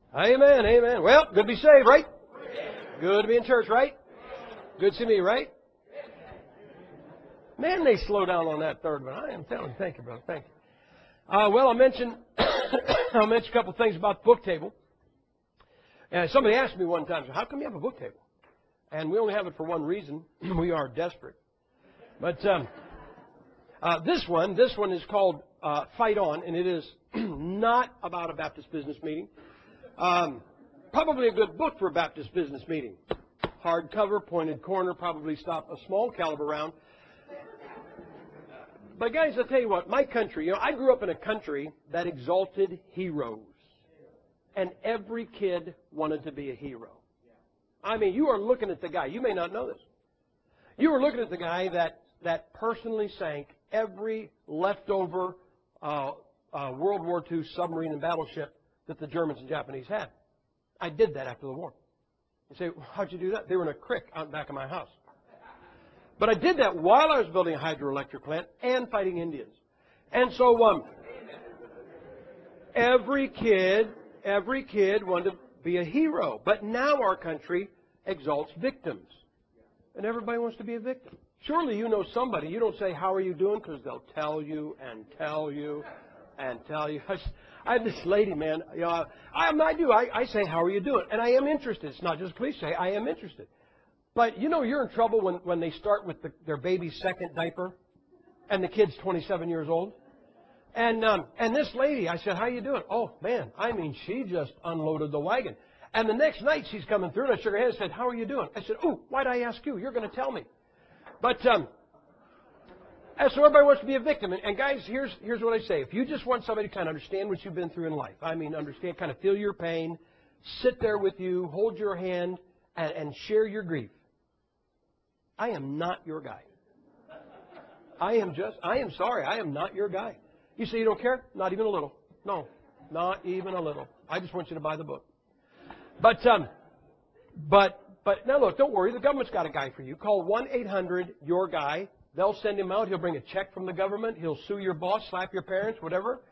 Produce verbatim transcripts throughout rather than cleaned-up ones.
Amen, amen. Well, good to be saved, right? Good to be in church, right? Good to see me, right? Man, they slow down on that third one. I am telling you. Thank you, brother. Thank you. Uh, well, I mentioned I'll mention a couple things about the book table. And somebody asked me one time, how come you have a book table? And we only have it for one reason. We are desperate. But um, uh, this one, this one is called uh, Fight On, and it is not about a Baptist business meeting. Um, probably a good book for a Baptist business meeting. Hardcover, pointed corner, probably stop a small caliber round. But guys, I'll tell you what, my country, you know, I grew up in a country that exalted heroes. And every kid wanted to be a hero. I mean, you are looking at the guy, you may not know this. You were looking at the guy that, that personally sank every leftover uh, uh, World War Two submarine and battleship that the Germans and Japanese had. I did that after the war. You say, how'd you do that? They were in a creek out back of my house. But I did that while I was building a hydroelectric plant and fighting Indians. And so um, every kid, every kid wanted to be a hero. But now our country exalts victims. And everybody wants to be a victim. Surely you know somebody. You don't say, how are you doing? Because they'll tell you and tell you and tell you. I have this lady, man. You know, I, I do. I, I say, how are you doing? And I am interested. It's not just cliche. I am interested. But you know you're in trouble when, when they start with the, their baby's second diaper and the kid's twenty-seven years old. And um, and this lady, I said, how you doing? Oh, man, I mean, she just unloaded the wagon. And the next night she's coming through and I shook her hand and said, how are you doing? I said, oh, why'd I ask you? You're going to tell me. But um, and so everybody wants to be a victim. And, and guys, here's, here's what I say. If you just want somebody to kind of understand what you've been through in life, I mean, understand, kind of feel your pain, sit there with you, hold your hand, and, and share your grief. I am not your guy. I am just, I am sorry, I am not your guy. You say you don't care? Not even a little. No, not even a little. I just want you to buy the book. But, um, but, but now look, don't worry. The government's got a guy for you. Call one eight hundred your guy. They'll send him out. He'll bring a check from the government. He'll sue your boss, slap your parents, whatever.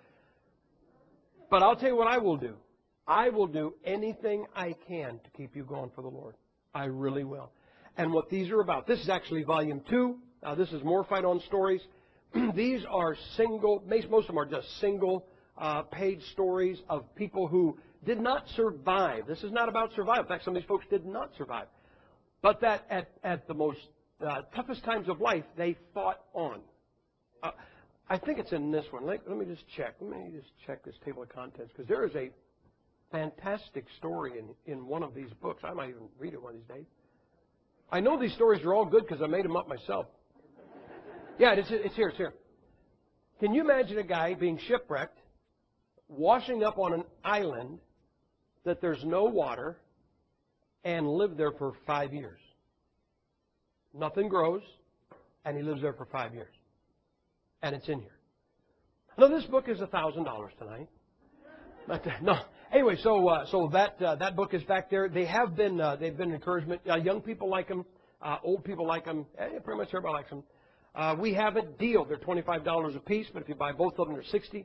But I'll tell you what I will do. I will do anything I can to keep you going for the Lord. I really will. And what these are about. This is actually volume two. Uh, this is more Fight On stories. These are single, most of them are just single uh, page stories of people who did not survive. This is not about survival. In fact, some of these folks did not survive. But that at, at the most uh, toughest times of life, they fought on. Uh, I think it's in this one. Let, let me just check. Let me just check this table of contents, because there is a fantastic story in, in one of these books. I might even read it one of these days. I know these stories are all good because I made them up myself. Yeah, it's, it's here, it's here. Can you imagine a guy being shipwrecked, washing up on an island that there's no water, and lived there for five years? Nothing grows, and he lives there for five years. And it's in here. Now, this book is one thousand dollars tonight. But, uh, no. Anyway, so uh, so that uh, that book is back there. They have been uh, they've been encouragement. Uh, young people like them, uh, old people like them. Eh, pretty much everybody likes them. Uh, we have a deal. They're twenty-five dollars a piece, but if you buy both of them, they're sixty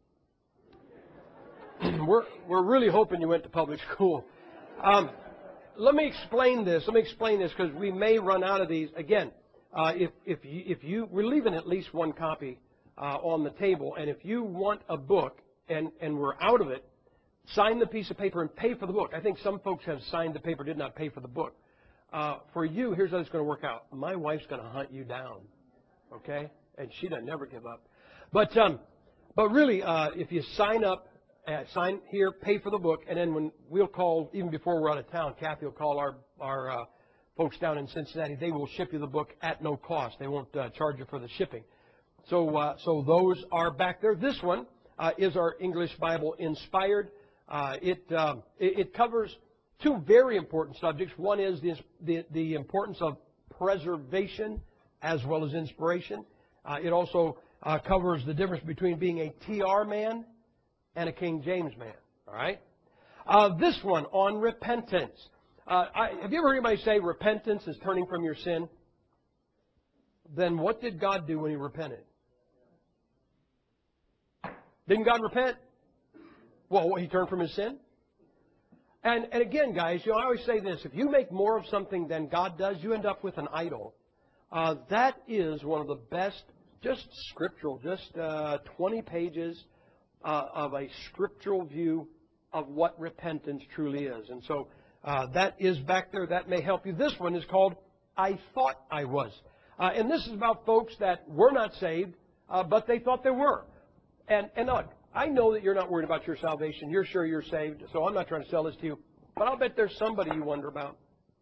dollars. we're we're really hoping you went to public school. Um, let me explain this. Let me explain this because we may run out of these again. Uh, if if you, if you we're leaving at least one copy uh, on the table, and if you want a book and and we're out of it, sign the piece of paper and pay for the book. I think some folks have signed the paper, did not pay for the book. Uh, for you, here's how it's going to work out. My wife's going to hunt you down, okay? And she doesn't never give up. But um, but really, uh, if you sign up, uh, sign here, pay for the book, and then when we'll call, even before we're out of town, Kathy will call our our uh, folks down in Cincinnati. They will ship you the book at no cost. They won't uh, charge you for the shipping. So uh, so those are back there. This one uh, is our English Bible Inspired. Uh, it, uh, it it covers two very important subjects. One is the, the, the importance of preservation as well as inspiration. Uh, it also uh, covers the difference between being a T R man and a King James man. All right. Uh, this one on repentance. Uh, I, have you ever heard anybody say repentance is turning from your sin? Then what did God do when He repented? Didn't God repent? Well, He turned from His sin. And, and again, guys, you know, I always say this. If you make more of something than God does, you end up with an idol. Uh, that is one of the best, just scriptural, just uh, twenty pages uh, of a scriptural view of what repentance truly is. And so uh, that is back there. That may help you. This one is called I Thought I Was. Uh, and this is about folks that were not saved, uh, but they thought they were. And, and look, I know that you're not worried about your salvation. You're sure you're saved, so I'm not trying to sell this to you. But I'll bet there's somebody you wonder about.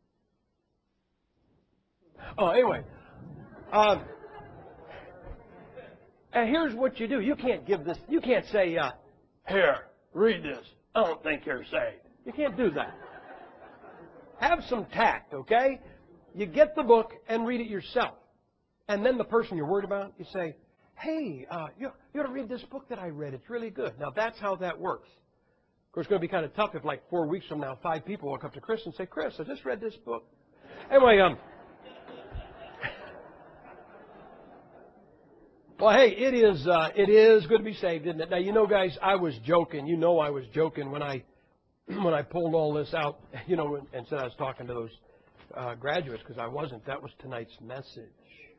Oh, anyway. Uh, and here's what you do. You can't give this. You can't say, uh, here, read this. I don't think you're saved. You can't do that. Have some tact, okay? You get the book and read it yourself. And then the person you're worried about, you say, hey, uh, you, you ought to read this book that I read. It's really good. Now, that's how that works. Of course, it's going to be kind of tough if, like, four weeks from now, five people walk up to Chris and say, Chris, I just read this book. Anyway, um, well, hey, it is, uh, it is good to be saved, isn't it? Now, you know, guys, I was joking. You know I was joking when I when I pulled all this out, you know, and, and said I was talking to those uh, graduates, because I wasn't. That was tonight's message.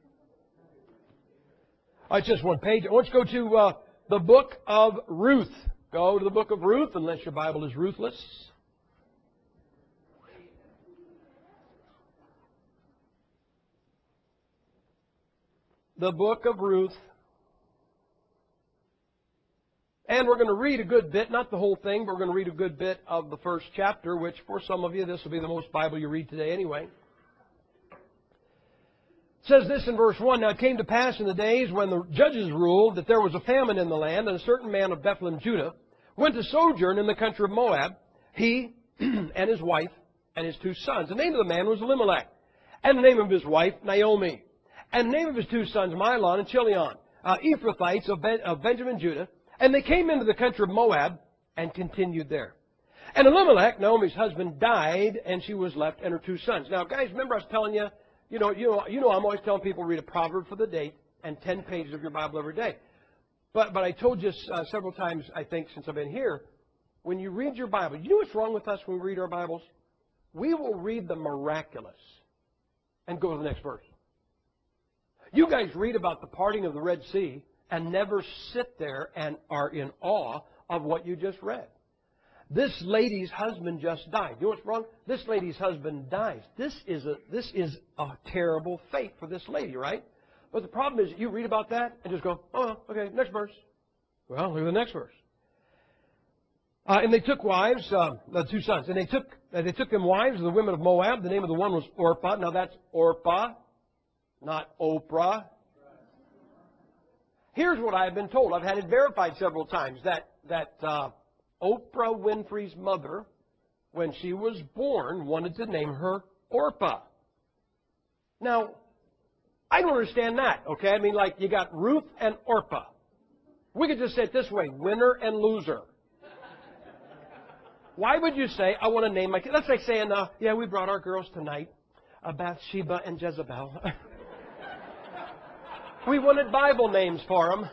Uh, it's just one page. I want you to go to uh, the book of Ruth. Go to the book of Ruth, unless your Bible is ruthless. The book of Ruth. And we're going to read a good bit, not the whole thing, but we're going to read a good bit of the first chapter, which for some of you, this will be the most Bible you read today anyway. It says this in verse one, Now it came to pass in the days when the judges ruled that there was a famine in the land, and a certain man of Bethlehem, Judah, went to sojourn in the country of Moab, he and his wife and his two sons. The name of the man was Elimelech, and the name of his wife Naomi, and the name of his two sons Mahlon and Chilion, uh, Ephrathites of, ben- of Benjamin, Judah. And they came into the country of Moab and continued there. And Elimelech, Naomi's husband, died, and she was left and her two sons. Now, guys, remember I was telling you, you know, you know, you know, I'm always telling people read a proverb for the date and ten pages of your Bible every day. But but I told you uh, several times, I think, since I've been here, when you read your Bible, you know what's wrong with us when we read our Bibles? We will read the miraculous and go to the next verse. You guys read about the parting of the Red Sea and never sit there and are in awe of what you just read. This lady's husband just died. You know what's wrong? This lady's husband dies. This is a this is a terrible fate for this lady, right? But the problem is you read about that and just go, oh, okay, next verse. Well, look at the next verse. Uh, and they took wives, uh, the two sons, and they took uh, they took them wives of the women of Moab. The name of the one was Orpah. Now that's Orpah, not Oprah. Here's what I've been told. I've had it verified several times that that uh, Oprah Winfrey's mother, when she was born, wanted to name her Orpah. Now, I don't understand that, okay? I mean, like, you got Ruth and Orpah. We could just say it this way, winner and loser. Why would you say, I want to name my kid? That's like saying, uh, yeah, we brought our girls tonight, uh, Bathsheba and Jezebel. We wanted Bible names for them.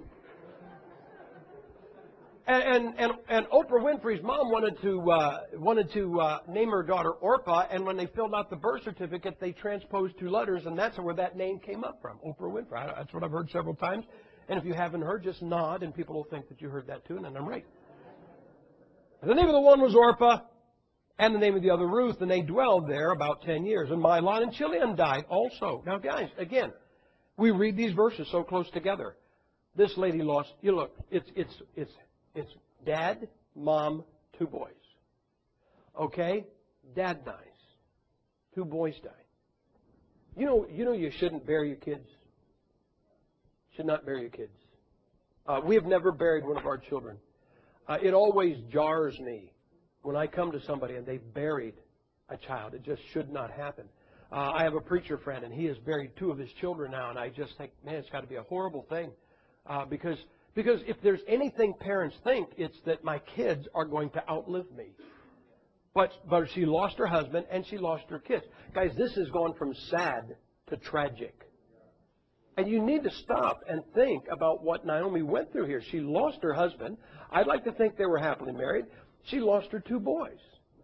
And, and, and, and Oprah Winfrey's mom wanted to, uh, wanted to uh, name her daughter Orpah, and when they filled out the birth certificate, they transposed two letters, and that's where that name came up from, Oprah Winfrey. That's what I've heard several times. And if you haven't heard, just nod, and people will think that you heard that too, and then I'm right. The name of the one was Orpah, and the name of the other Ruth, and they dwelled there about ten years. And Mahlon and Chilion died also. Now, guys, again, we read these verses so close together. This lady lost, you look, it's, it's, it's, it's dad, mom, two boys. Okay? Dad dies. Two boys die. You know, you know you shouldn't bury your kids. Should not bury your kids. Uh, we have never buried one of our children. Uh, it always jars me when I come to somebody and they've buried a child. It just should not happen. Uh, I have a preacher friend, and he has buried two of his children now, and I just think, man, it's got to be a horrible thing. Uh, because because if there's anything parents think, it's that my kids are going to outlive me. But, but she lost her husband, and she lost her kids. Guys, this has gone from sad to tragic. And you need to stop and think about what Naomi went through here. She lost her husband. I'd like to think they were happily married. She lost her two boys.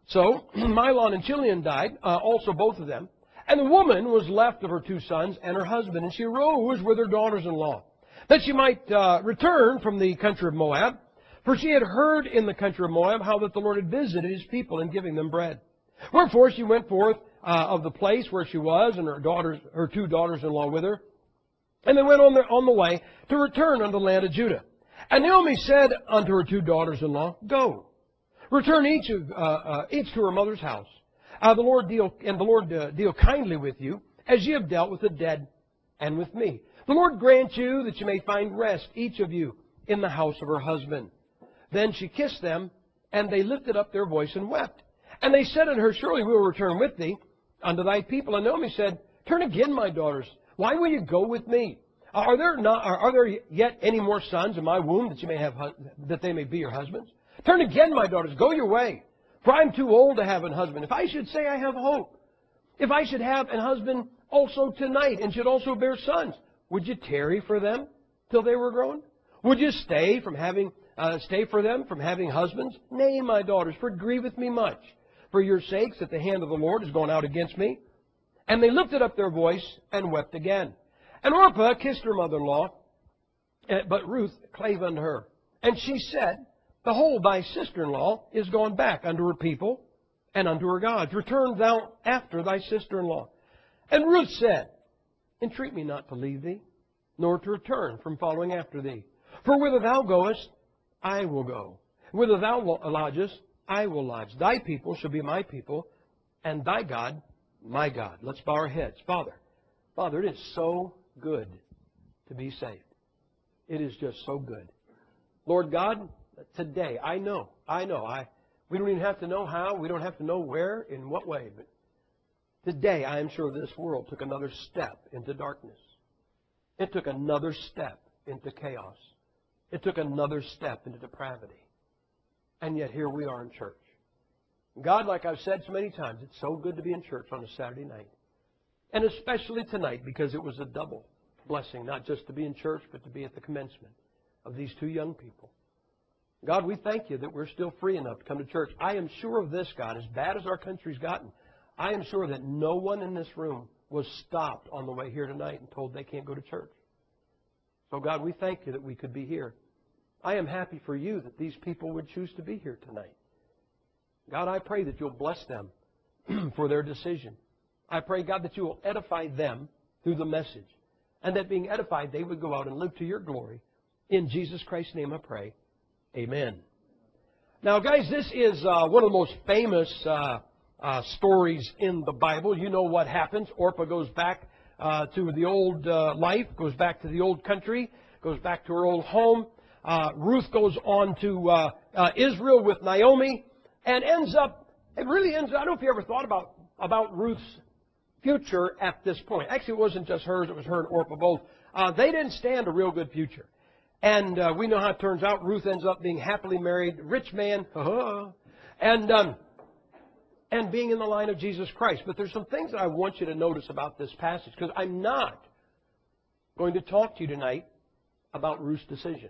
So Mahlon and Chilion died, uh, also both of them. And the woman was left of her two sons and her husband, and she arose with her daughters-in-law, that she might uh, return from the country of Moab. For she had heard in the country of Moab how that the Lord had visited His people in giving them bread. Wherefore she went forth uh, of the place where she was, and her daughters, her two daughters-in-law with her. And they went on, their, on the way to return unto the land of Judah. And Naomi said unto her two daughters-in-law, Go, return each of uh, uh, each to her mother's house. Uh, the Lord deal and the Lord uh, deal kindly with you, as ye have dealt with the dead and with me. The Lord grant you that you may find rest, each of you, in the house of her husband. Then she kissed them, and they lifted up their voice and wept. And they said unto her, Surely we will return with thee unto thy people. And Naomi said, Turn again, my daughters. Why will you go with me? Are there not? Are there yet any more sons in my womb that you may have, that they may be your husbands? Turn again, my daughters. Go your way. For I am too old to have an husband. If I should say I have hope, if I should have an husband also tonight, and should also bear sons, would you tarry for them till they were grown? Would you stay from having uh, stay for them from having husbands? Nay, my daughters, for it grieveth me much for your sakes that the hand of the Lord is gone out against me. And they lifted up their voice and wept again. And Orpah kissed her mother-in-law, but Ruth clave unto her. And she said, Behold, thy sister-in-law is gone back unto her people and unto her gods. Return thou after thy sister-in-law. And Ruth said, Entreat me not to leave thee, nor to return from following after thee. For whither thou goest, I will go. Whither thou lodgest, I will lodge. Thy people shall be my people, and thy God, my God. Let's bow our heads. Father, Father, it is so good to be saved. It is just so good. Lord God, today, I know, I know, I we don't even have to know how, we don't have to know where, in what way, but today I am sure this world took another step into darkness. It took another step into chaos. It took another step into depravity. And yet here we are in church. God, like I've said so many times, it's so good to be in church on a Saturday night. And especially tonight, because it was a double blessing, not just to be in church, but to be at the commencement of these two young people. God, we thank you that we're still free enough to come to church. I am sure of this, God, as bad as our country's gotten, I am sure that no one in this room was stopped on the way here tonight and told they can't go to church. So, God, we thank you that we could be here. I am happy for you that these people would choose to be here tonight. God, I pray that you'll bless them for their decision. I pray, God, that you will edify them through the message. And that being edified, they would go out and live to your glory. In Jesus Christ's name I pray. Amen. Now, guys, this is uh, one of the most famous uh, uh, stories in the Bible. You know what happens. Orpah goes back uh, to the old uh, life, goes back to the old country, goes back to her old home. Uh, Ruth goes on to uh, uh, Israel with Naomi and ends up, it really ends, I don't know if you ever thought about, about Ruth's future at this point. Actually, it wasn't just hers, it was her and Orpah both. Uh, they didn't stand a real good future. And uh, we know how it turns out. Ruth ends up being happily married, rich man, and um, and being in the line of Jesus Christ. But there's some things that I want you to notice about this passage, because I'm not going to talk to you tonight about Ruth's decision.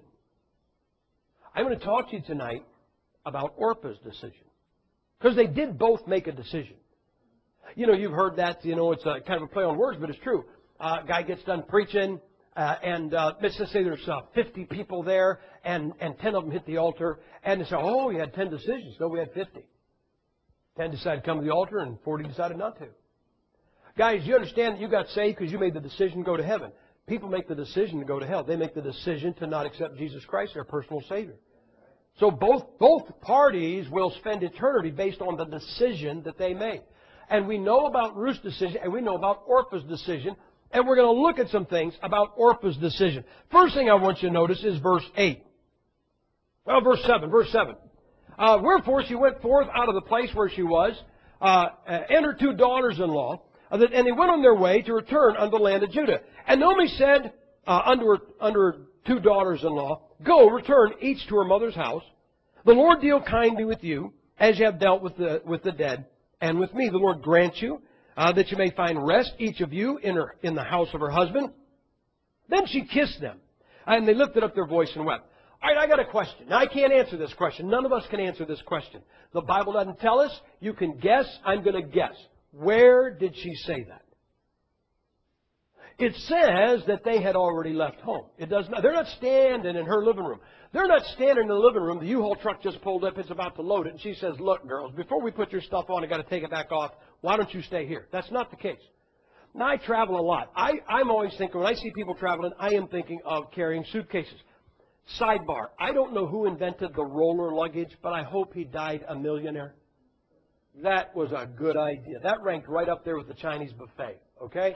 I'm going to talk to you tonight about Orpah's decision, because they did both make a decision. You know, you've heard that, you know, it's a kind of a play on words, but it's true. Uh, guy gets done preaching. Uh, and uh, let's just say there's uh, fifty people there, and, and ten of them hit the altar. And they say, oh, you had ten decisions. No, we had fifty. ten decided to come to the altar, and forty decided not to. Guys, you understand that you got saved because you made the decision to go to heaven. People make the decision to go to hell. They make the decision to not accept Jesus Christ as their personal Savior. So both, both parties will spend eternity based on the decision that they made. And we know about Ruth's decision, and we know about Orpah's decision. And we're going to look at some things about Orpah's decision. First thing I want you to notice is verse eight. Well, verse seven. Verse seven. Uh, Wherefore she went forth out of the place where she was, uh, and her two daughters-in-law, uh, and they went on their way to return unto the land of Judah. And Naomi said uh, unto, her, unto her two daughters-in-law, Go, return each to her mother's house. The Lord deal kindly with you, as you have dealt with the, with the dead, and with me. The Lord grant you Uh, that you may find rest, each of you, in her in the house of her husband. Then she kissed them, and they lifted up their voice and wept. All right, I got a question. Now, I can't answer this question. None of us can answer this question. The Bible doesn't tell us. You can guess. I'm going to guess. Where did she say that? It says that they had already left home. It does not. They're not standing in her living room. They're not standing in the living room. The U-Haul truck just pulled up. It's about to load it. And she says, look, girls, before we put your stuff on, I got to take it back off. Why don't you stay here? That's not the case. Now, I travel a lot. I, I'm always thinking, when I see people traveling, I am thinking of carrying suitcases. Sidebar, I don't know who invented the roller luggage, but I hope he died a millionaire. That was a good idea. That ranked right up there with the Chinese buffet, okay?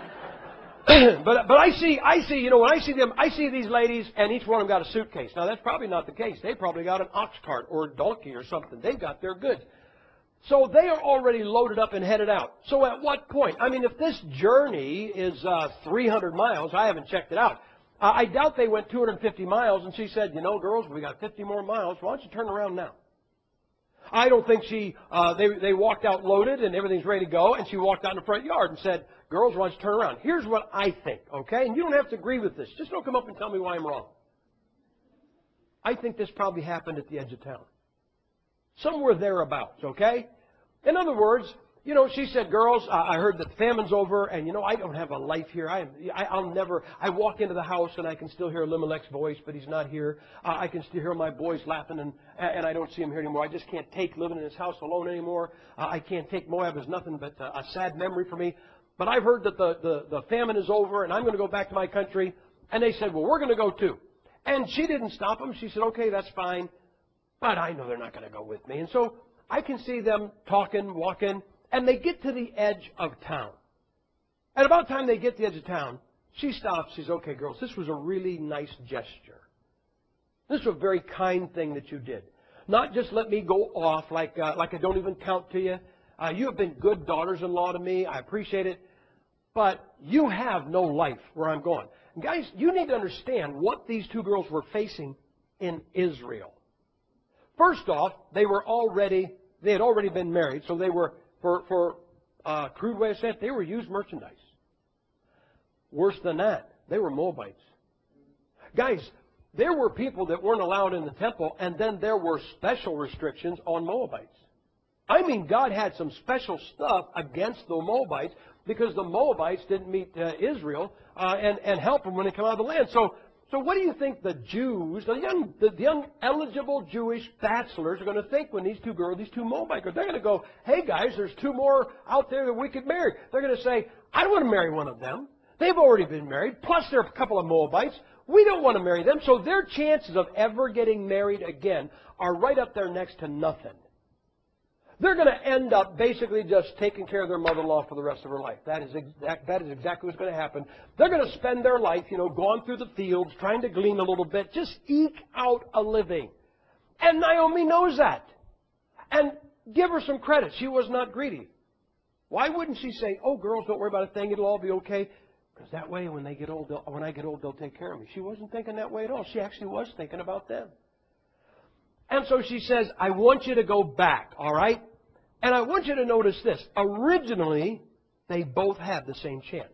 but but I see, I see, you know, when I see them, I see these ladies, and each one of them got a suitcase. Now, that's probably not the case. They probably got an ox cart or a donkey or something. They've got their goods. So they are already loaded up and headed out. So at what point? I mean, if this journey is uh, three hundred miles, I haven't checked it out. Uh, I doubt they went two hundred fifty miles, and she said, you know, girls, we got fifty more miles. Why don't you turn around now? I don't think she, uh, they, they walked out loaded and everything's ready to go, and she walked out in the front yard and said, girls, why don't you turn around? Here's what I think, okay? And you don't have to agree with this. Just don't come up and tell me why I'm wrong. I think this probably happened at the edge of town. Somewhere thereabouts, okay? In other words, you know, she said, girls, uh, I heard that the famine's over, and, you know, I don't have a life here. I, am, I, I'll never, I walk into the house, and I can still hear Elimelech's voice, but he's not here. Uh, I can still hear my boys laughing, and, and I don't see him here anymore. I just can't take living in his house alone anymore. Uh, I can't take Moab as nothing but uh, a sad memory for me. But I've heard that the, the, the famine is over, and I'm going to go back to my country. And they said, well, we're going to go too. And she didn't stop them. She said, okay, that's fine, but I know they're not going to go with me. And so I can see them talking, walking, and they get to the edge of town. At about the time they get to the edge of town, she stops. She says, okay, girls, this was a really nice gesture. This was a very kind thing that you did. Not just let me go off like, uh, like I don't even count to you. Uh, you have been good daughters-in-law to me. I appreciate it. But you have no life where I'm going. And guys, you need to understand what these two girls were facing in Israel. First off, they were already, they had already been married, so they were, for, for uh, crude way of saying it, they were used merchandise. Worse than that, they were Moabites. Guys, there were people that weren't allowed in the temple, and then there were special restrictions on Moabites. I mean, God had some special stuff against the Moabites because the Moabites didn't meet uh, Israel uh, and, and help them when they come out of the land. So, so what do you think the Jews, the young, the young eligible Jewish bachelors are going to think when these two girls, these two Moabite girls, they're going to go, hey guys, there's two more out there that we could marry. They're going to say, I don't want to marry one of them. They've already been married, plus there are a couple of Moabites. We don't want to marry them. So their chances of ever getting married again are right up there next to nothing. They're going to end up basically just taking care of their mother-in-law for the rest of her life. That is, exact, that is exactly what's going to happen. They're going to spend their life, you know, going through the fields, trying to glean a little bit, just eke out a living. And Naomi knows that. And give her some credit. She was not greedy. Why wouldn't she say, oh, girls, don't worry about a thing. It'll all be okay. Because that way, when they get old, when I get old, they'll take care of me. She wasn't thinking that way at all. She actually was thinking about them. And so she says, I want you to go back, all right? And I want you to notice this. Originally, they both had the same chance.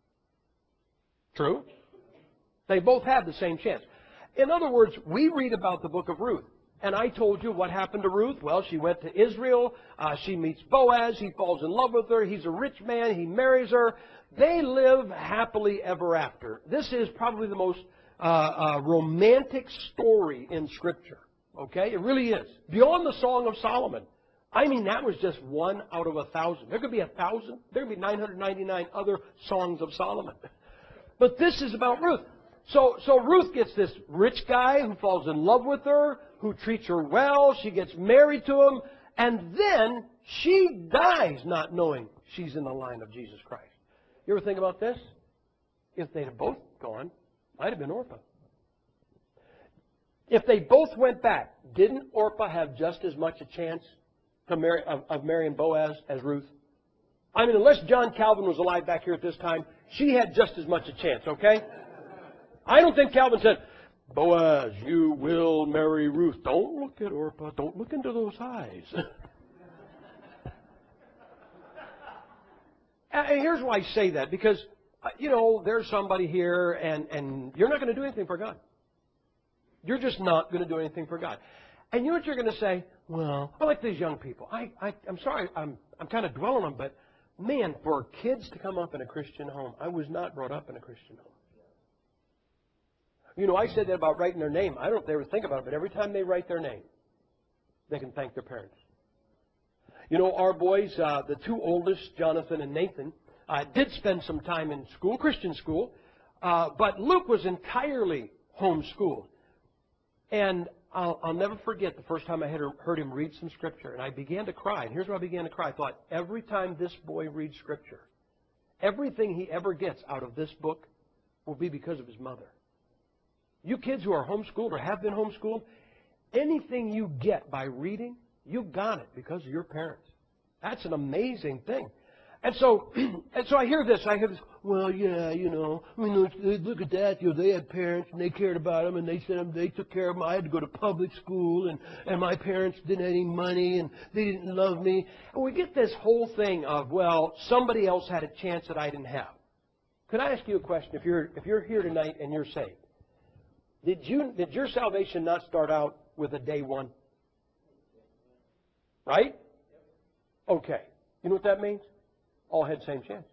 True? They both had the same chance. In other words, we read about the book of Ruth. And I told you what happened to Ruth. Well, she went to Israel. Uh, she meets Boaz. He falls in love with her. He's a rich man. He marries her. They live happily ever after. This is probably the most uh, uh, romantic story in Scripture. Okay? It really is. Beyond the Song of Solomon. I mean, that was just one out of a thousand. There could be a thousand. There could be nine hundred ninety-nine other songs of Solomon. But this is about Ruth. So, so Ruth gets this rich guy who falls in love with her, who treats her well. She gets married to him. And then she dies not knowing she's in the line of Jesus Christ. You ever think about this? If they'd have both gone, might have been Orpah. If they both went back, didn't Orpah have just as much a chance to marry, of, of marrying Boaz as Ruth? I mean, unless John Calvin was alive back here at this time, she had just as much a chance, okay? I don't think Calvin said, Boaz, you will marry Ruth. Don't look at Orpah. Don't look into those eyes. And here's why I say that. Because, you know, there's somebody here and, and you're not going to do anything for God. You're just not going to do anything for God. And you know what you're going to say? Well, I like these young people. I, I, I'm sorry, I'm, I'm kind of dwelling on them, but man, for kids to come up in a Christian home, I was not brought up in a Christian home. You know, I said that about writing their name. I don't know if they ever think about it, but every time they write their name, they can thank their parents. You know, our boys, uh, the two oldest, Jonathan and Nathan, uh, did spend some time in school, Christian school, uh, but Luke was entirely homeschooled. And I'll, I'll never forget the first time I had heard him read some Scripture, and I began to cry. And here's why I began to cry. I thought, every time this boy reads Scripture, everything he ever gets out of this book will be because of his mother. You kids who are homeschooled or have been homeschooled, anything you get by reading, you got it because of your parents. That's an amazing thing. And so, and so I hear this. I hear this. Well, yeah, you know, I mean, look at that. You know, they had parents and they cared about them and they said they took care of them. I had to go to public school and and my parents didn't have any money and they didn't love me. And we get this whole thing of, well, somebody else had a chance that I didn't have. Could I ask you a question? If you're if you're here tonight and you're saved, did you did your salvation not start out with a day one? Right? Okay. You know what that means? All had the same chance.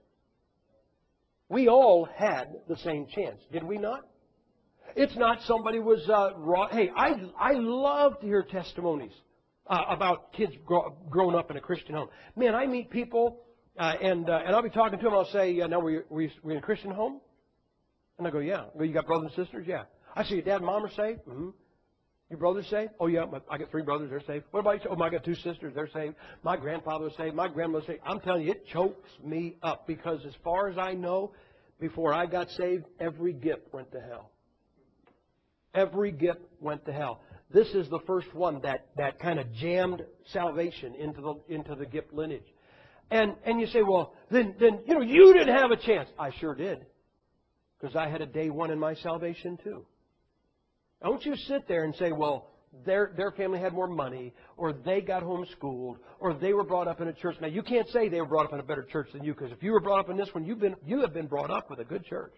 We all had the same chance, did we not? It's not somebody was uh, raw. Hey, I I love to hear testimonies uh, about kids grow, growing up in a Christian home. Man, I meet people uh, and uh, and I'll be talking to them. I'll say, uh, "Now, were you, were you were you in a Christian home?" And I go, "Yeah." Well, you got brothers and sisters? Yeah. I say, "Your dad and mom are saved?" Mm-hmm. Your brothers saved? Oh, yeah, my, I got three brothers, they're saved. What about you? Oh, I got two sisters, they're saved. My grandfather was saved. My grandmother was saved. I'm telling you, it chokes me up because as far as I know, before I got saved, every gift went to hell. Every gift went to hell. This is the first one that, that kind of jammed salvation into the into the gift lineage. And and you say, well, then then you know you didn't have a chance. I sure did. Because I had a day one in my salvation too. Don't you sit there and say, well, their their family had more money, or they got homeschooled, or they were brought up in a church. Now, you can't say they were brought up in a better church than you, because if you were brought up in this one, you've been you have been brought up with a good church.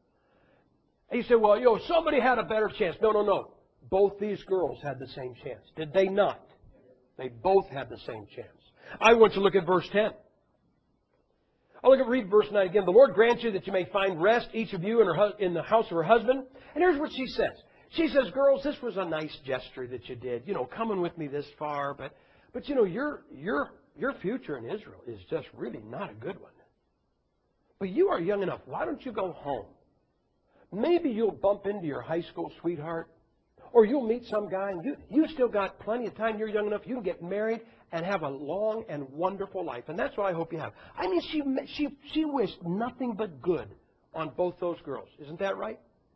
And you say, well, you know, somebody had a better chance. No, no, no. Both these girls had the same chance. Did they not? They both had the same chance. I want you to look at verse ten. I'll look at read verse nine again. The Lord grant you that you may find rest, each of you in, her, in the house of her husband. And here's what she says. She says, girls, this was a nice gesture that you did, you know, coming with me this far. But, but you know, your, your, your future in Israel is just really not a good one. But you are young enough. Why don't you go home? Maybe you'll bump into your high school sweetheart. Or you'll meet some guy and you, you still got plenty of time. You're young enough. You can get married and have a long and wonderful life. And that's what I hope you have. I mean, she, she, she wished nothing but good on both those girls. Isn't that right?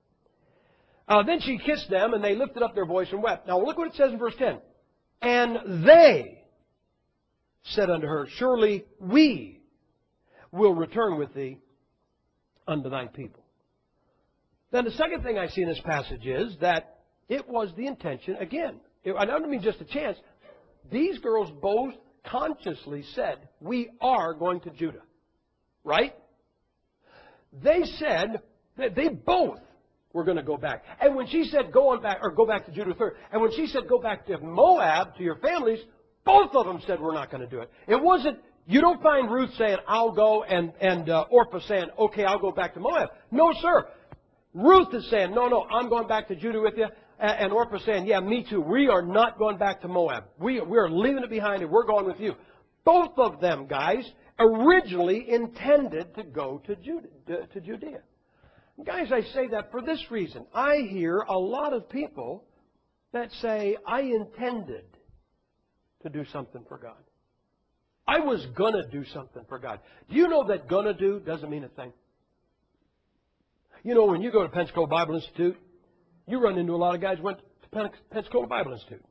Uh, then she kissed them, and they lifted up their voice and wept. Now, look what it says in verse ten. And they said unto her, surely we will return with thee unto thy people. Then the second thing I see in this passage is that it was the intention, again, I don't mean just a chance. These girls both consciously said, we are going to Judah. Right? They said that they both we're going to go back. And when she said go on back, or go back to Judah third, and when she said go back to Moab, to your families, both of them said we're not going to do it. It wasn't, you don't find Ruth saying I'll go and, and uh, Orpah saying okay, I'll go back to Moab. No, sir. Ruth is saying no, no, I'm going back to Judah with you. And Orpah saying yeah, me too. We are not going back to Moab. We, we are leaving it behind and we're going with you. Both of them, guys, originally intended to go to Judah, to Judea. Guys, I say that for this reason. I hear a lot of people that say, I intended to do something for God. I was going to do something for God. Do you know that gonna do doesn't mean a thing? You know, when you go to Pensacola Bible Institute, you run into a lot of guys who went to Pensacola Bible Institute.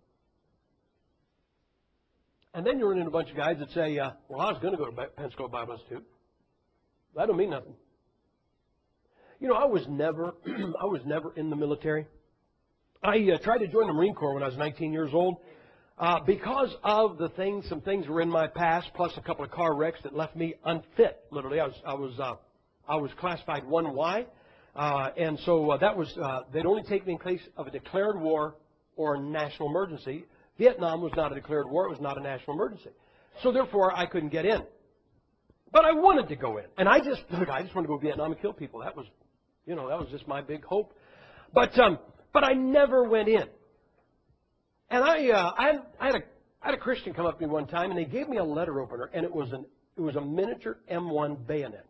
And then you run into a bunch of guys that say, uh, well, I was going to go to Pensacola Bible Institute. That don't mean nothing. You know, I was never, I was never in the military. I uh, tried to join the Marine Corps when I was nineteen years old uh, because of the things, some things were in my past, plus a couple of car wrecks that left me unfit. Literally, I was, I was, uh, I was classified one Y. Uh, and so uh, that was, uh, they'd only take me in case of a declared war or a national emergency. Vietnam was not a declared war. It was not a national emergency. So therefore, I couldn't get in. But I wanted to go in. And I just, look, I just wanted to go to Vietnam and kill people. That was, you know, that was just my big hope. But, um, but I never went in. And I, uh, I, had, I, had a, I had a Christian come up to me one time, and they gave me a letter opener, and it was, an, it was a miniature M one bayonet.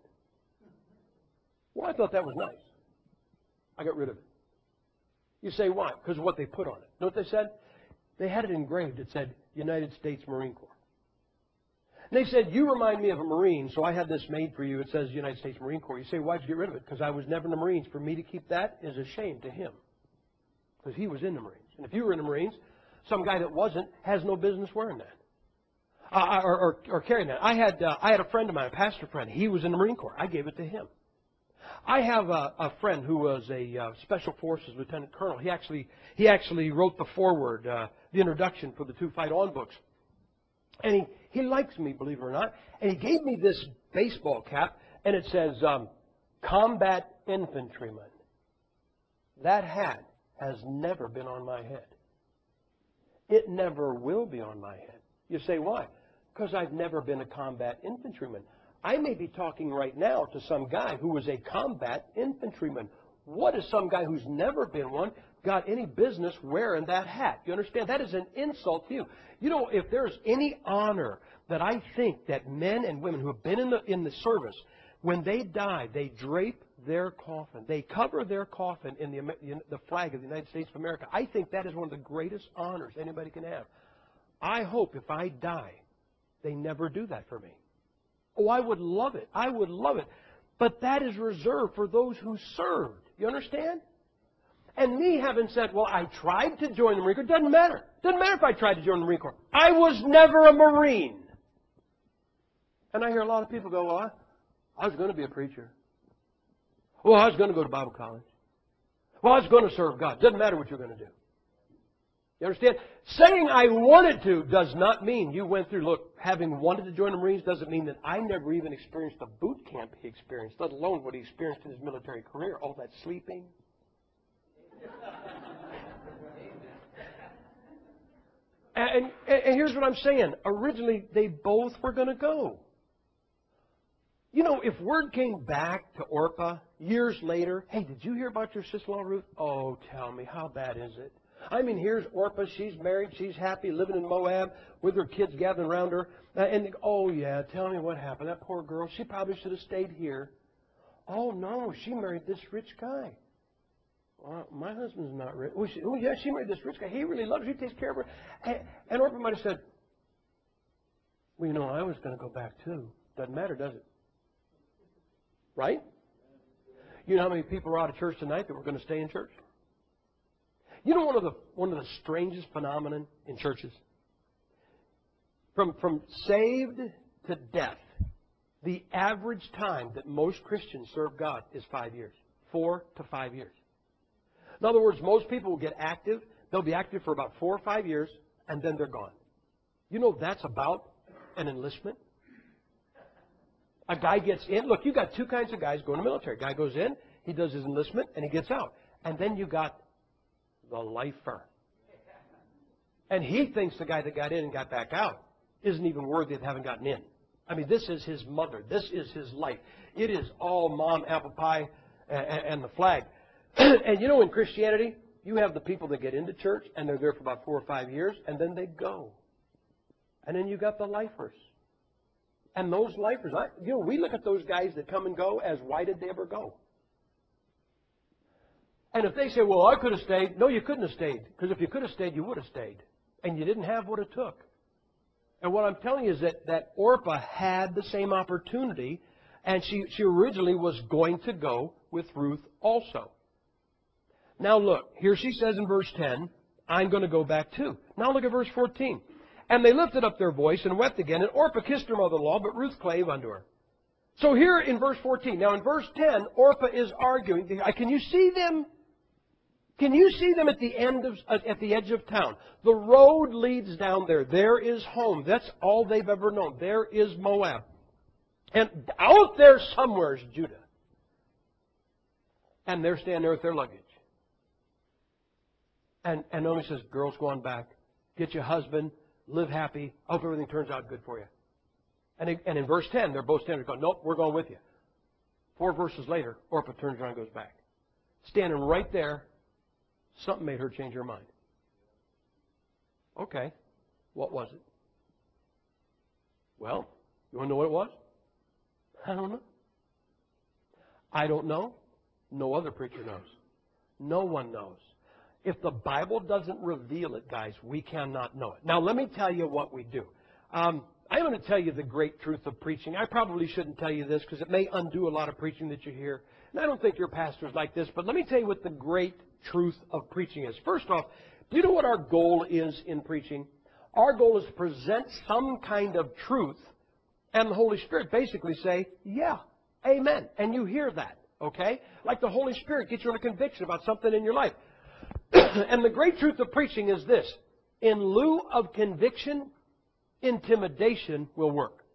Well, I thought that was nice. I got rid of it. You say, why? Because of what they put on it. You know what they said? They had it engraved. It said, United States Marine Corps. And they said, you remind me of a Marine, so I had this made for you. It says United States Marine Corps. You say, why'd you get rid of it? Because I was never in the Marines. For me to keep that is a shame to him. Because he was in the Marines. And if you were in the Marines, some guy that wasn't has no business wearing that. Uh, or, or, or carrying that. I had, uh, I had a friend of mine, a pastor friend. He was in the Marine Corps. I gave it to him. I have a, a friend who was a uh, Special Forces Lieutenant Colonel. He actually he actually wrote the foreword, uh, the introduction for the two Fight On books. And he, he likes me, believe it or not. And he gave me this baseball cap, and it says, um, Combat Infantryman. That hat has never been on my head. It never will be on my head. You say, why? Because I've never been a combat infantryman. I may be talking right now to some guy who was a combat infantryman. What is some guy who's never been one got any business wearing that hat? You understand? That is an insult to you. You know, if there's any honor that I think that men and women who have been in the, in the service, when they die, they drape their coffin. They cover their coffin in the, the flag of the United States of America. I think that is one of the greatest honors anybody can have. I hope if I die, they never do that for me. Oh, I would love it. I would love it. But that is reserved for those who served. You understand? And me having said, well, I tried to join the Marine Corps. Doesn't matter. Doesn't matter if I tried to join the Marine Corps. I was never a Marine. And I hear a lot of people go, well, I, I was going to be a preacher. Well, I was going to go to Bible college. Well, I was going to serve God. Doesn't matter what you're going to do. You understand? Saying I wanted to does not mean you went through, look, having wanted to join the Marines doesn't mean that I never even experienced the boot camp he experienced, let alone what he experienced in his military career. All that sleeping. and, and, and here's what I'm saying. Originally, they both were going to go. You know, if word came back to Orpah years later, hey, did you hear about your sister-in-law Ruth? Oh, tell me, how bad is it? I mean, here's Orpah. She's married. She's happy, living in Moab with her kids gathering around her. Uh, and, oh, yeah, tell me what happened. That poor girl, she probably should have stayed here. Oh, no, she married this rich guy. Well, my husband's not rich. Oh, she, oh, yeah, she married this rich guy. He really loves her. He takes care of her. And, and Orpah might have said, well, you know, I was going to go back, too. Doesn't matter, does it? Right? You know how many people are out of church tonight that were going to stay in church? You know one of the one of the strangest phenomenon in churches? From from saved to death, the average time that most Christians serve God is five years. Four to five years. In other words, most people will get active. They'll be active for about four or five years, and then they're gone. You know that's about an enlistment? A guy gets in. Look, you got two kinds of guys going to the military. A guy goes in, he does his enlistment, and he gets out. And then you got the lifer. And he thinks the guy that got in and got back out isn't even worthy of having gotten in. I mean, this is his mother. This is his life. It is all mom, apple pie, and, and the flag. And you know, in Christianity, you have the people that get into church, and they're there for about four or five years, and then they go. And then you got the lifers. And those lifers, I, you know, we look at those guys that come and go as why did they ever go? And if they say, well, I could have stayed. No, you couldn't have stayed. Because if you could have stayed, you would have stayed. And you didn't have what it took. And what I'm telling you is that, that Orpah had the same opportunity. And she, she originally was going to go with Ruth also. Now look, here she says in verse ten, I'm going to go back too. Now look at verse fourteen. And they lifted up their voice and wept again. And Orpah kissed her mother-in-law, but Ruth clave unto her. So here in verse fourteen. Now in verse ten, Orpah is arguing. Can you see them? Can you see them at the end of, at the edge of town? The road leads down there. There is home. That's all they've ever known. There is Moab. And out there somewhere is Judah. And they're standing there with their luggage. And, and Naomi says, girls, go on back. Get your husband. Live happy. I hope everything turns out good for you. And, it, and in verse ten, they're both standing there going, nope, we're going with you. Four verses later, Orpah turns around and goes back. Standing right there, something made her change her mind. Okay, what was it? Well, you want to know what it was? I don't know. I don't know. No other preacher knows. No one knows. If the Bible doesn't reveal it, guys, we cannot know it. Now, let me tell you what we do. Um, I'm going to tell you the great truth of preaching. I probably shouldn't tell you this because it may undo a lot of preaching that you hear. And I don't think your pastor's like this, but let me tell you what the great truth of preaching is. First off, do you know what our goal is in preaching? Our goal is to present some kind of truth, and the Holy Spirit basically say, yeah, amen. And you hear that, okay? Like the Holy Spirit gets you in a conviction about something in your life. And the great truth of preaching is this. In lieu of conviction, intimidation will work.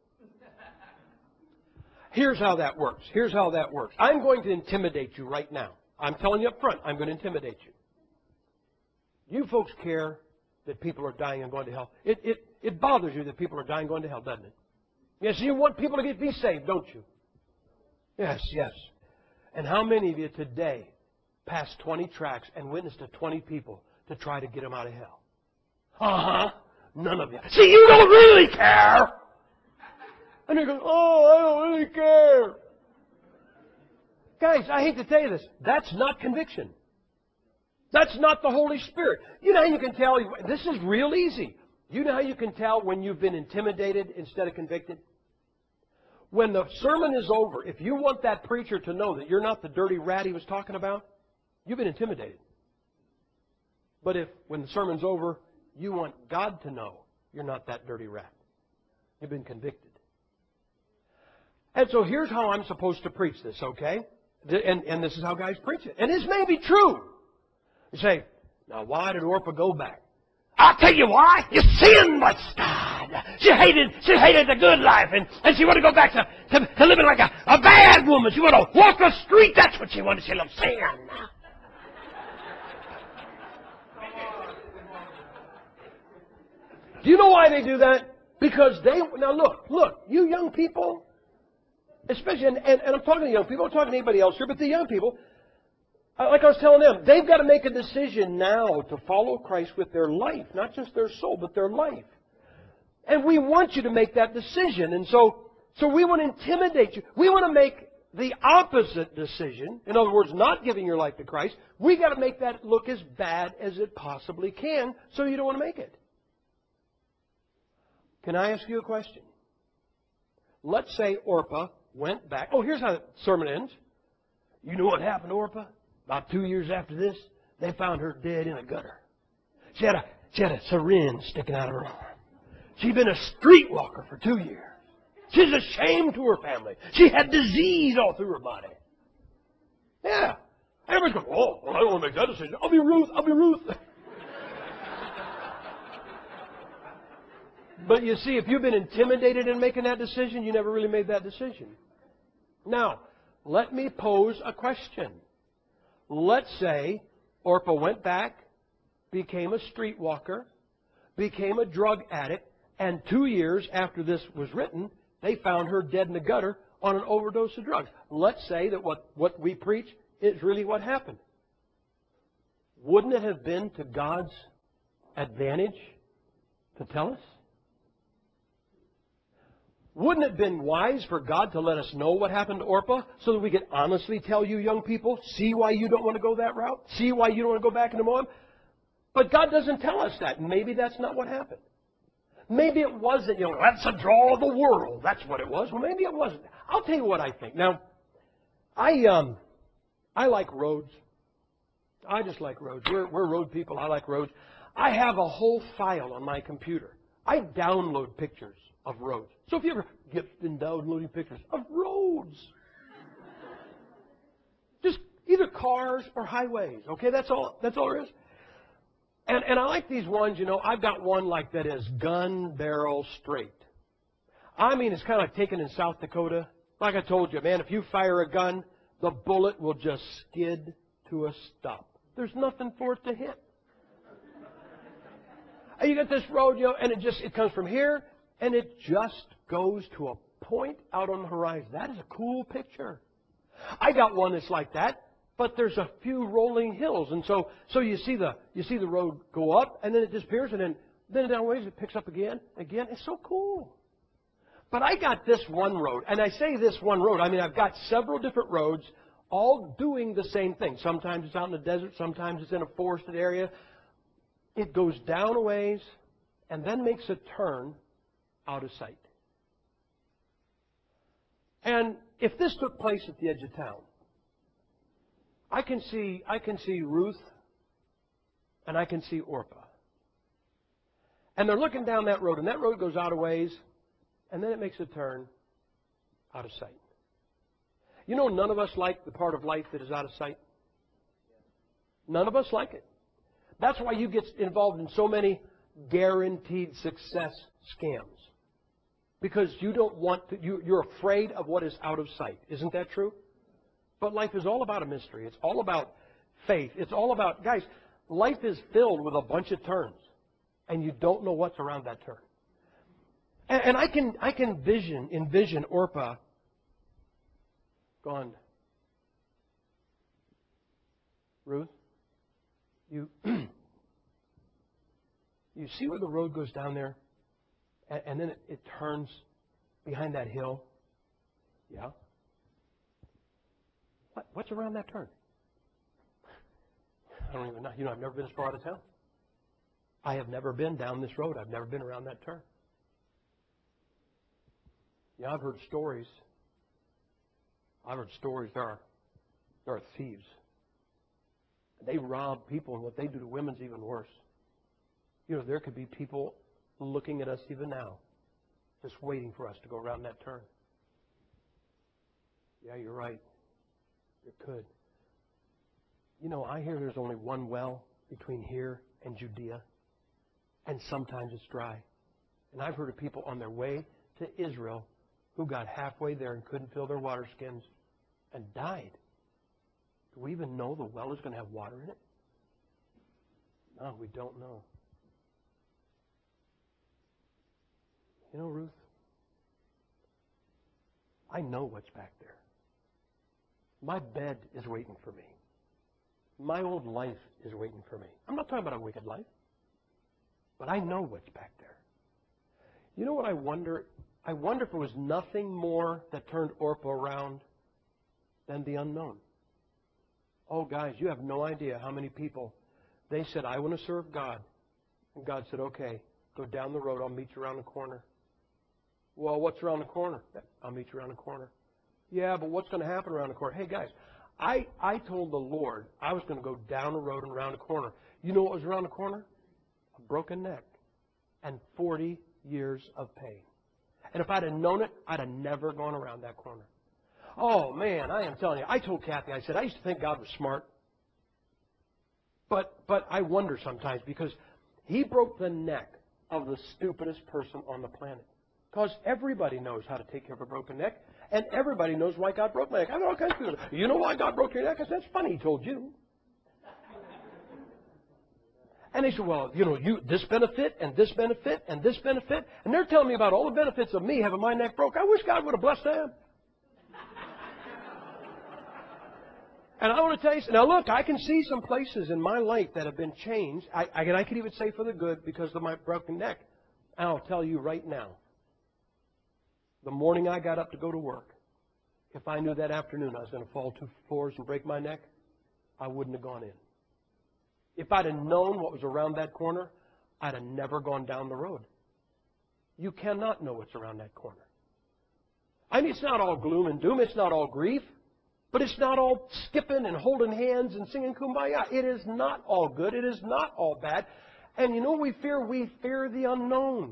Here's how that works. Here's how that works. I'm going to intimidate you right now. I'm telling you up front, I'm going to intimidate you. You folks care that people are dying and going to hell. It, it, it bothers you that people are dying and going to hell, doesn't it? Yes, you want people to get be saved, don't you? Yes, yes. And how many of you today passed twenty tracts and witnessed to twenty people to try to get them out of hell? Uh-huh. None of you. See, you don't really care. And you go, oh, I don't really care. Guys, I hate to tell you this. That's not conviction. That's not the Holy Spirit. You know how you can tell? This is real easy. You know how you can tell when you've been intimidated instead of convicted? When the sermon is over, if you want that preacher to know that you're not the dirty rat he was talking about, you've been intimidated. But if, when the sermon's over, you want God to know you're not that dirty rat, you've been convicted. And so here's how I'm supposed to preach this, okay? And, and this is how guys preach it. And this may be true. You say, now why did Orpah go back? I'll tell you why. You sin against God. She hated, she hated the good life, and, and she wanted to go back to, to, to living like a, a bad woman. She wanted to walk the street. That's what she wanted. She loved sin. Do you know why they do that? Because they, now look, look, you young people, especially, and, and, and I'm talking to young people, I'm talking to anybody else here, but the young people, like I was telling them, they've got to make a decision now to follow Christ with their life, not just their soul, but their life. And we want you to make that decision. And so, so we want to intimidate you. We want to make the opposite decision. In other words, not giving your life to Christ. We got to make that look as bad as it possibly can, so you don't want to make it. Can I ask you a question? Let's say Orpah went back. Oh, here's how the sermon ends. You know what happened to Orpah? About two years after this, they found her dead in a gutter. She had a, she had a syringe sticking out of her arm. She'd been a streetwalker for two years. She's a shame to her family. She had disease all through her body. Yeah. Everybody's going, oh, well, I don't want to make that decision. I'll be Ruth. I'll be Ruth. But you see, if you've been intimidated in making that decision, you never really made that decision. Now, let me pose a question. Let's say Orpah went back, became a streetwalker, became a drug addict, and two years after this was written, they found her dead in the gutter on an overdose of drugs. Let's say that what, what we preach is really what happened. Wouldn't it have been to God's advantage to tell us? Wouldn't it have been wise for God to let us know what happened to Orpah so that we could honestly tell you young people, see why you don't want to go that route? See why you don't want to go back into Moab? But God doesn't tell us that. Maybe that's not what happened. Maybe it wasn't, you know, that's a draw of the world. That's what it was. Well, maybe it wasn't. I'll tell you what I think. Now, I um, I like roads. I just like roads. We're, we're road people. I like roads. I have a whole file on my computer. I download pictures of roads. So if you ever get in downloading pictures of roads, just either cars or highways. Okay, that's all. That's all there is. And, and I like these ones, you know, I've got one like that is gun barrel straight. I mean, it's kind of like taken in South Dakota. Like I told you, man, if you fire a gun, the bullet will just skid to a stop. There's nothing for it to hit. And you get this road, you know, and it just, it comes from here, and it just goes to a point out on the horizon. That is a cool picture. I got one that's like that, but there's a few rolling hills, and so so you see the you see the road go up, and then it disappears, and then then down ways it picks up again, again. It's so cool. But I got this one road, and I say this one road. I mean, I've got several different roads, all doing the same thing. Sometimes it's out in the desert, sometimes it's in a forested area. It goes down a ways, and then makes a turn out of sight. And if this took place at the edge of town, I can see I can see Ruth and I can see Orpah. And they're looking down that road, and that road goes out a ways, and then it makes a turn out of sight. You know, none of us like the part of life that is out of sight. None of us like it. That's why you get involved in so many guaranteed success scams. Because you don't want to, you, you're afraid of what is out of sight. Isn't that true? But life is all about a mystery. It's all about faith. It's all about, guys, life is filled with a bunch of turns. And you don't know what's around that turn. And, and I can I can vision, envision Orpah gone, Ruth, you, you see where the road goes down there? And, and then it, it turns behind that hill? Yeah. What, what's around that turn? I don't even know. You know, I've never been as far out of town. I have never been down this road. I've never been around that turn. Yeah, I've heard stories. I've heard stories. There are, there are thieves. They rob people, and what they do to women's even worse. You know, there could be people looking at us even now, just waiting for us to go around that turn. Yeah, you're right. It could. You know, I hear there's only one well between here and Judea, and sometimes it's dry. And I've heard of people on their way to Israel who got halfway there and couldn't fill their water skins and died. Do we even know the well is going to have water in it? No, we don't know. You know, Ruth, I know what's back there. My bed is waiting for me. My old life is waiting for me. I'm not talking about a wicked life, but I know what's back there. You know what I wonder? I wonder if it was nothing more that turned Orpah around than the unknown. Oh, guys, you have no idea how many people, they said, I want to serve God. And God said, okay, go down the road. I'll meet you around the corner. Well, what's around the corner? I'll meet you around the corner. Yeah, but what's going to happen around the corner? Hey, guys, I, I told the Lord I was going to go down the road and around the corner. You know what was around the corner? A broken neck and forty years of pain. And if I'd have known it, I'd have never gone around that corner. Oh, man, I am telling you. I told Kathy, I said, I used to think God was smart. But, but I wonder sometimes because He broke the neck of the stupidest person on the planet. Because everybody knows how to take care of a broken neck. And everybody knows why God broke my neck. I know all kinds of people. You know why God broke your neck? I said, that's funny, He told you. And they said, well, you know, you this benefit and this benefit and this benefit. And they're telling me about all the benefits of me having my neck broke. I wish God would have blessed them. And I want to tell you, now look, I can see some places in my life that have been changed. I, I, and I could even say for the good because of my broken neck. And I'll tell you right now, the morning I got up to go to work, if I knew that afternoon I was going to fall two floors and break my neck, I wouldn't have gone in. If I'd have known what was around that corner, I'd have never gone down the road. You cannot know what's around that corner. I mean, it's not all gloom and doom. It's not all grief. But it's not all skipping and holding hands and singing kumbaya. It is not all good. It is not all bad. And you know what we fear? We fear the unknown.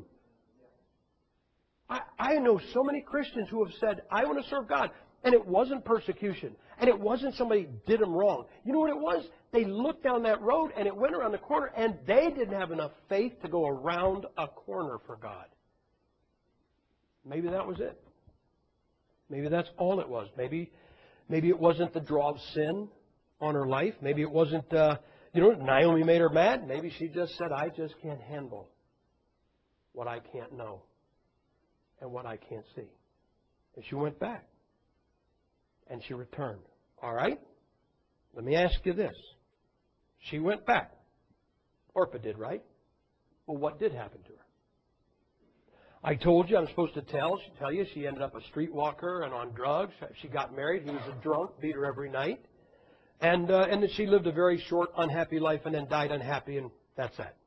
I, I know so many Christians who have said, I want to serve God. And it wasn't persecution. And it wasn't somebody did them wrong. You know what it was? They looked down that road and it went around the corner and they didn't have enough faith to go around a corner for God. Maybe that was it. Maybe that's all it was. Maybe, Maybe it wasn't the draw of sin on her life. Maybe it wasn't, uh, you know, Naomi made her mad. Maybe she just said, I just can't handle what I can't know and what I can't see. And she went back. And she returned. All right? Let me ask you this. She went back. Orpah did, right? Well, what did happen to her? I told you I'm supposed to tell, tell you she ended up a streetwalker and on drugs. She got married. He was a drunk, beat her every night. And, uh, and then she lived a very short, unhappy life and then died unhappy, and that's that.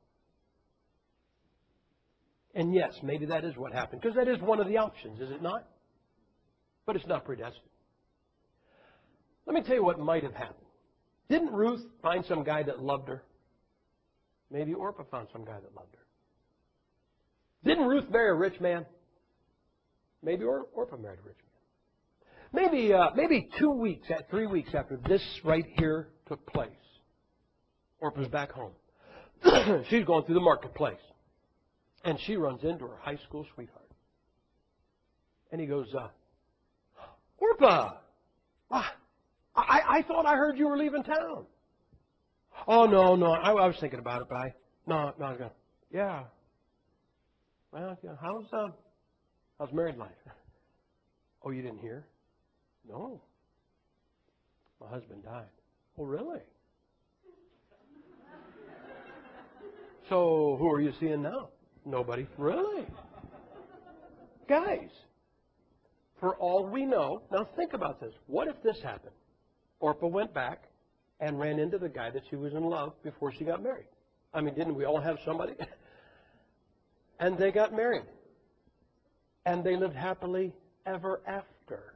And yes, maybe that is what happened, because that is one of the options, is it not? But it's not predestined. Let me tell you what might have happened. Didn't Ruth find some guy that loved her? Maybe Orpah found some guy that loved her. Didn't Ruth marry a rich man? Maybe Or- Orpah married a rich man. Maybe, uh, maybe two weeks, at three weeks after this right here took place, Orpah's back home. She's going through the marketplace. And she runs into her high school sweetheart. And he goes, uh, Orpah, I, I thought I heard you were leaving town. Oh, no, no, I, I was thinking about it, but I, no, no, I was going, yeah. Well, yeah, how's, uh, how's married life? Oh, you didn't hear? No. My husband died. Oh, really? So, who are you seeing now? Nobody. Really? Guys, for all we know, now think about this. What if this happened? Orpah went back and ran into the guy that she was in love before she got married. I mean, didn't we all have somebody? And they got married. And they lived happily ever after.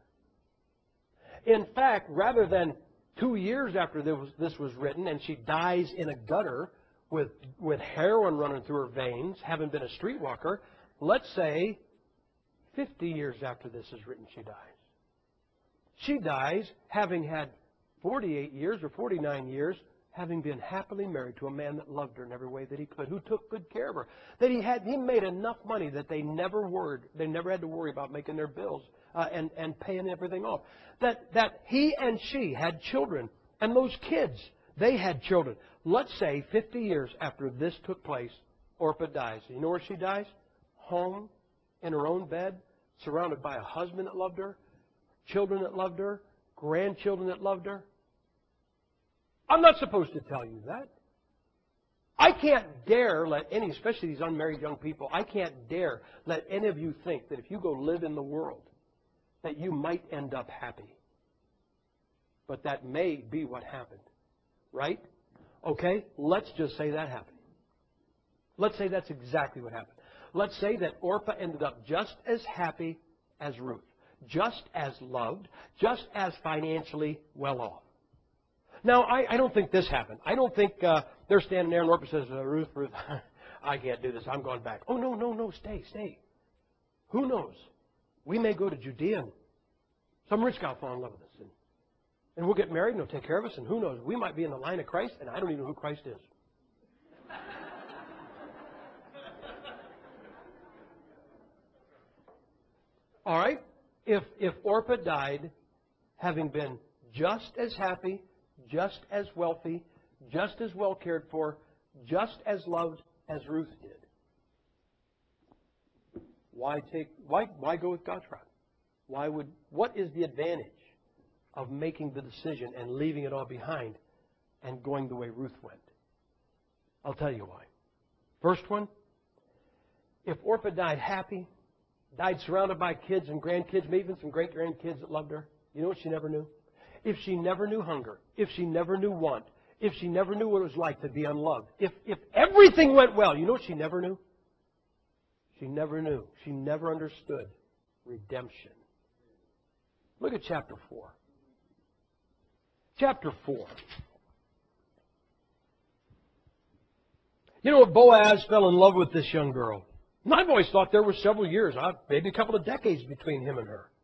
In fact, rather than two years after this was, this was written and she dies in a gutter with, with heroin running through her veins, having been a streetwalker, let's say fifty years after this is written, she dies. She dies having had forty-eight years or forty-nine years, having been happily married to a man that loved her in every way that he could, who took good care of her. That he had, he made enough money that they never worried, they never had to worry about making their bills uh, and and paying everything off. That that he and she had children, and those kids, they had children. Let's say fifty years after this took place, Orpah dies. You know where she dies? Home, in her own bed, surrounded by a husband that loved her, children that loved her, grandchildren that loved her. I'm not supposed to tell you that. I can't dare let any, especially these unmarried young people, I can't dare let any of you think that if you go live in the world, that you might end up happy. But that may be what happened. Right? Okay? Let's just say that happened. Let's say that's exactly what happened. Let's say that Orpah ended up just as happy as Ruth, just as loved, just as financially well off. Now, I, I don't think this happened. I don't think uh, they're standing there and Orpah says, uh, Ruth, Ruth, I can't do this. I'm going back. Oh, no, no, no, stay, stay. Who knows? We may go to Judea and some rich guy will fall in love with us. And, and we'll get married and he'll take care of us. And who knows? We might be in the line of Christ and I don't even know who Christ is. All right? If, if Orpah died having been just as happy, just as wealthy, just as well cared for, just as loved as Ruth did, why take why why go with God's route? Why would what is the advantage of making the decision and leaving it all behind and going the way Ruth went? I'll tell you why. First one, if Orpah died happy, died surrounded by kids and grandkids, maybe even some great-grandkids that loved her, you know what she never knew? If she never knew hunger, if she never knew want, if she never knew what it was like to be unloved, if, if everything went well, you know what she never knew? She never knew. She never understood redemption. Look at chapter four. Chapter four. You know, Boaz fell in love with this young girl. And I've always thought there were several years, maybe a couple of decades between him and her.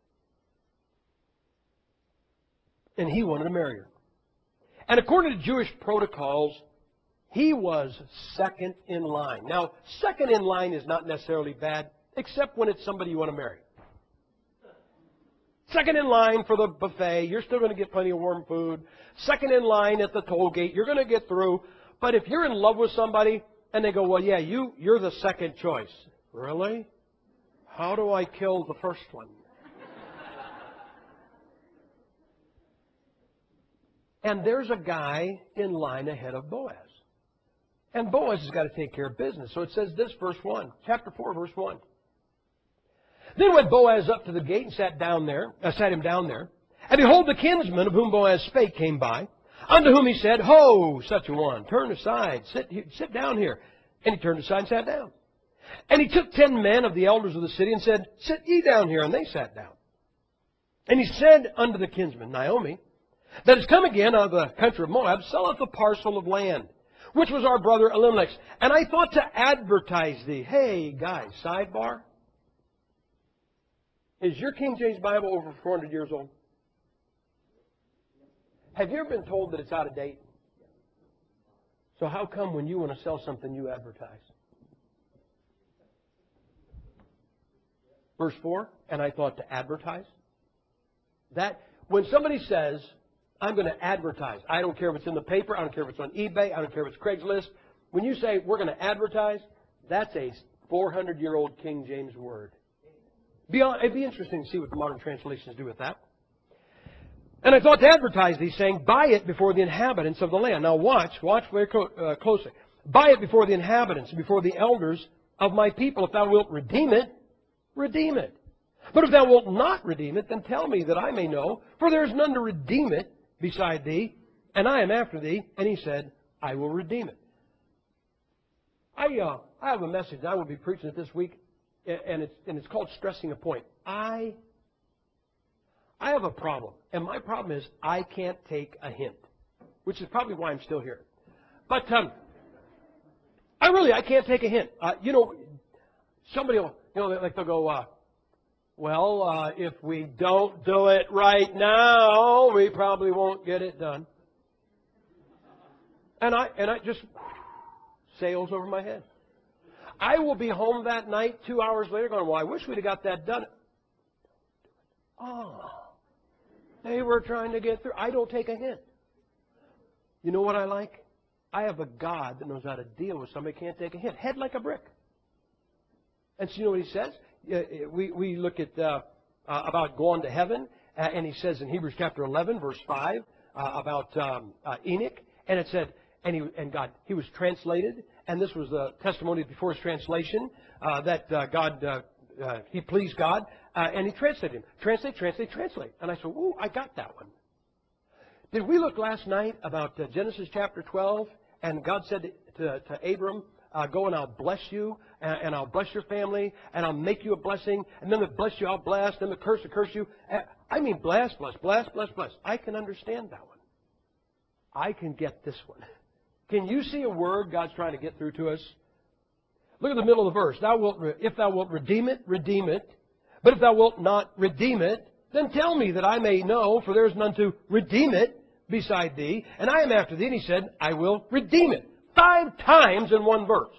And he wanted to marry her. And according to Jewish protocols, he was second in line. Now, second in line is not necessarily bad, except when it's somebody you want to marry. Second in line for the buffet. You're still going to get plenty of warm food. Second in line at the toll gate. You're going to get through. But if you're in love with somebody and they go, well, yeah, you, you're the second choice. Really? How do I kill the first one? And there's a guy in line ahead of Boaz. And Boaz has got to take care of business. So it says this, verse one. Chapter four, verse one. Then went Boaz up to the gate and sat down there, uh, sat him down there. And behold, the kinsman of whom Boaz spake came by, unto whom he said, Ho, such a one, turn aside, sit, sit down here. And he turned aside and sat down. And he took ten men of the elders of the city and said, Sit ye down here. And they sat down. And he said unto the kinsman, Naomi, that is come again out of the country of Moab, selleth a parcel of land, which was our brother Elimelech's. And I thought to advertise thee. Hey, guys, sidebar. Is your King James Bible over four hundred years old? Have you ever been told that it's out of date? So how come when you want to sell something, you advertise? Verse four, and I thought to advertise. That, when somebody says, I'm going to advertise, I don't care if it's in the paper, I don't care if it's on eBay, I don't care if it's Craigslist. When you say, we're going to advertise, that's a four hundred year old King James word. Beyond, it'd be interesting to see what the modern translations do with that. And I thought to advertise these, saying, Buy it before the inhabitants of the land. Now watch, watch very uh, closely. Buy it before the inhabitants, before the elders of my people. If thou wilt redeem it, redeem it. But if thou wilt not redeem it, then tell me that I may know, for there is none to redeem it beside thee, and I am after thee. And he said, I will redeem it. I uh, I have a message. I will be preaching it this week, and it's and it's called Stressing a Point. I I have a problem, and my problem is I can't take a hint, which is probably why I'm still here. But um, I really I can't take a hint. Uh, you know, somebody will, you know, like they'll go, uh, well, uh, if we don't do it right now, we probably won't get it done. And I and I just sails over my head. I will be home that night two hours later going, well, I wish we'd have got that done. Oh, they were trying to get through. I don't take a hint. You know what I like? I have a God that knows how to deal with somebody who can't take a hint. Head like a brick. And so you know what he says? We, we look at uh, uh, about going to heaven, uh, and he says in Hebrews chapter eleven, verse five, uh, about um, uh, Enoch, and it said, and he and God, he was translated, and this was the testimony before his translation, uh, that uh, God, uh, uh, he pleased God, uh, and he translated him. Translate, translate, translate. And I said, ooh, I got that one. Did we look last night about uh, Genesis chapter twelve, and God said to, to Abram, uh, go and I'll bless you, and, and I'll bless your family, and I'll make you a blessing, and then the bless you, I'll bless, then the curse, will curse you. I mean, bless, bless, bless, bless, bless. I can understand that one. I can get this one. Can you see a word God's trying to get through to us? Look at the middle of the verse. Thou wilt, re- if thou wilt redeem it, redeem it. But if thou wilt not redeem it, then tell me that I may know, for there is none to redeem it beside thee, and I am after thee. And he said, I will redeem it. Five times in one verse.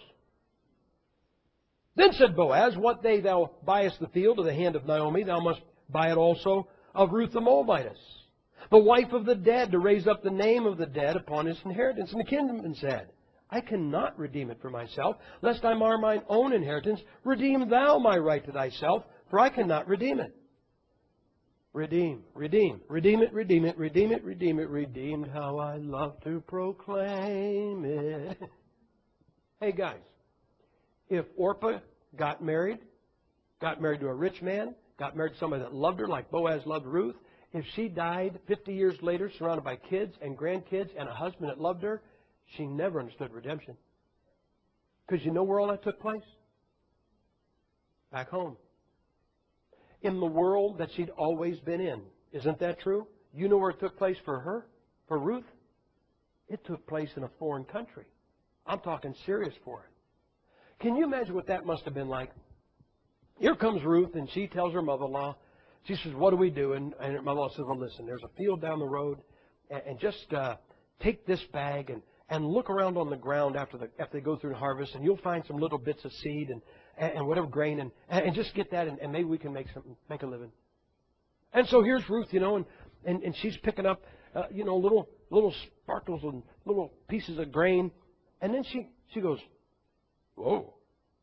Then said Boaz, what day thou buyest the field of the hand of Naomi, thou must buy it also of Ruth the Moabitess, the wife of the dead, to raise up the name of the dead upon his inheritance. And the kinsman said, I cannot redeem it for myself, lest I mar mine own inheritance. Redeem thou my right to thyself, for I cannot redeem it. Redeem, redeem, redeem it, redeem it, redeem it, redeem it, redeemed, how I love to proclaim it. Hey guys, if Orpah got married, got married to a rich man, got married to somebody that loved her like Boaz loved Ruth, if she died fifty years later surrounded by kids and grandkids and a husband that loved her, she never understood redemption. Because you know where all that took place? Back home. In the world that she'd always been in. Isn't that true? You know where it took place for her? For Ruth? It took place in a foreign country. I'm talking serious foreign. Can you imagine what that must have been like? Here comes Ruth, and she tells her mother-in-law, she says, what do we do? And, and her mother-in-law says, well, listen, there's a field down the road, and, and just uh, take this bag and, and look around on the ground after, the, after they go through the harvest, and you'll find some little bits of seed and, and, and whatever grain, and, and just get that, and, and maybe we can make something, make a living. And so here's Ruth, you know, and, and, and she's picking up, uh, you know, little little sparkles and little pieces of grain. And then she, she goes, whoa.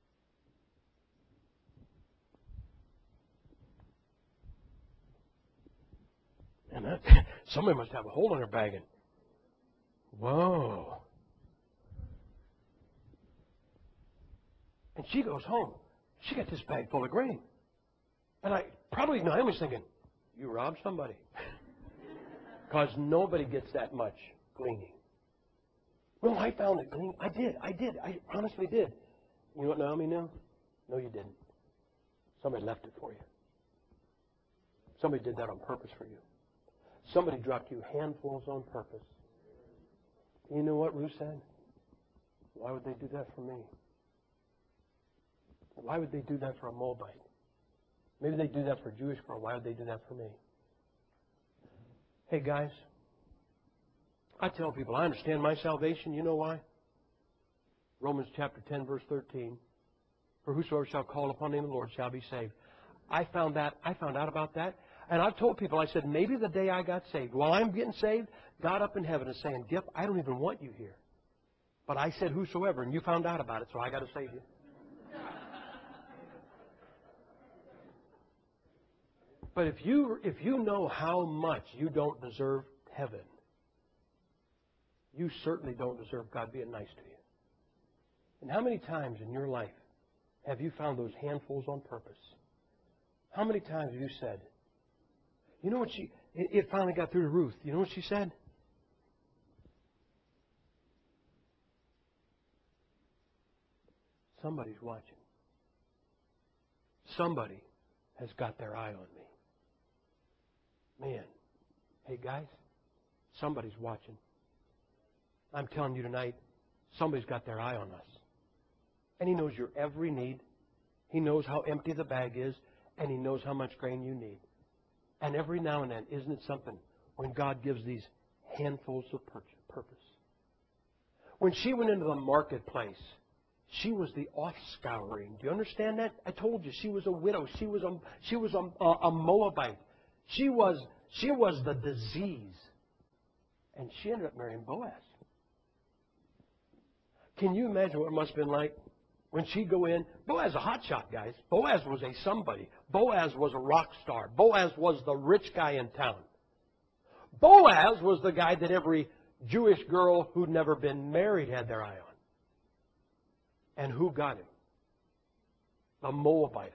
And that, somebody must have a hole in her bag. And, whoa. And she goes home. She got this bag full of grain. And I probably Naomi's thinking, you robbed somebody. Because nobody gets that much gleaning. Well, I found it gleaning. I did. I did. I honestly did. You know what Naomi knew? No, you didn't. Somebody left it for you. Somebody did that on purpose for you. Somebody dropped you handfuls on purpose. You know what Ruth said? Why would they do that for me? Why would they do that for a Moabite? Maybe they do that for a Jewish girl. Why would they do that for me? Hey, guys, I tell people, I understand my salvation. You know why? Romans chapter ten, verse thirteen. For whosoever shall call upon the name of the Lord shall be saved. I found that. I found out about that. And I've told people, I said, maybe the day I got saved, while I'm getting saved, God up in heaven is saying, Gipp, I don't even want you here. But I said whosoever, and you found out about it, so I got to save you. But if you if you know how much you don't deserve heaven, you certainly don't deserve God being nice to you. And how many times in your life have you found those handfuls on purpose? How many times have you said, you know what she, it, it finally got through to Ruth. You know what she said? Somebody's watching. Somebody has got their eye on me. Man, hey guys, somebody's watching. I'm telling you tonight, somebody's got their eye on us. And He knows your every need. He knows how empty the bag is, and He knows how much grain you need. And every now and then, isn't it something when God gives these handfuls of purpose? When she went into the marketplace, she was the offscouring. Do you understand that? I told you, she was a widow. She was a, she was a, a, a Moabite. She was, she was the disease. And she ended up marrying Boaz. Can you imagine what it must have been like when she'd go in? Boaz a hot shot, guys. Boaz was a somebody. Boaz was a rock star. Boaz was the rich guy in town. Boaz was the guy that every Jewish girl who'd never been married had their eye on. And who got him? A Moabitess.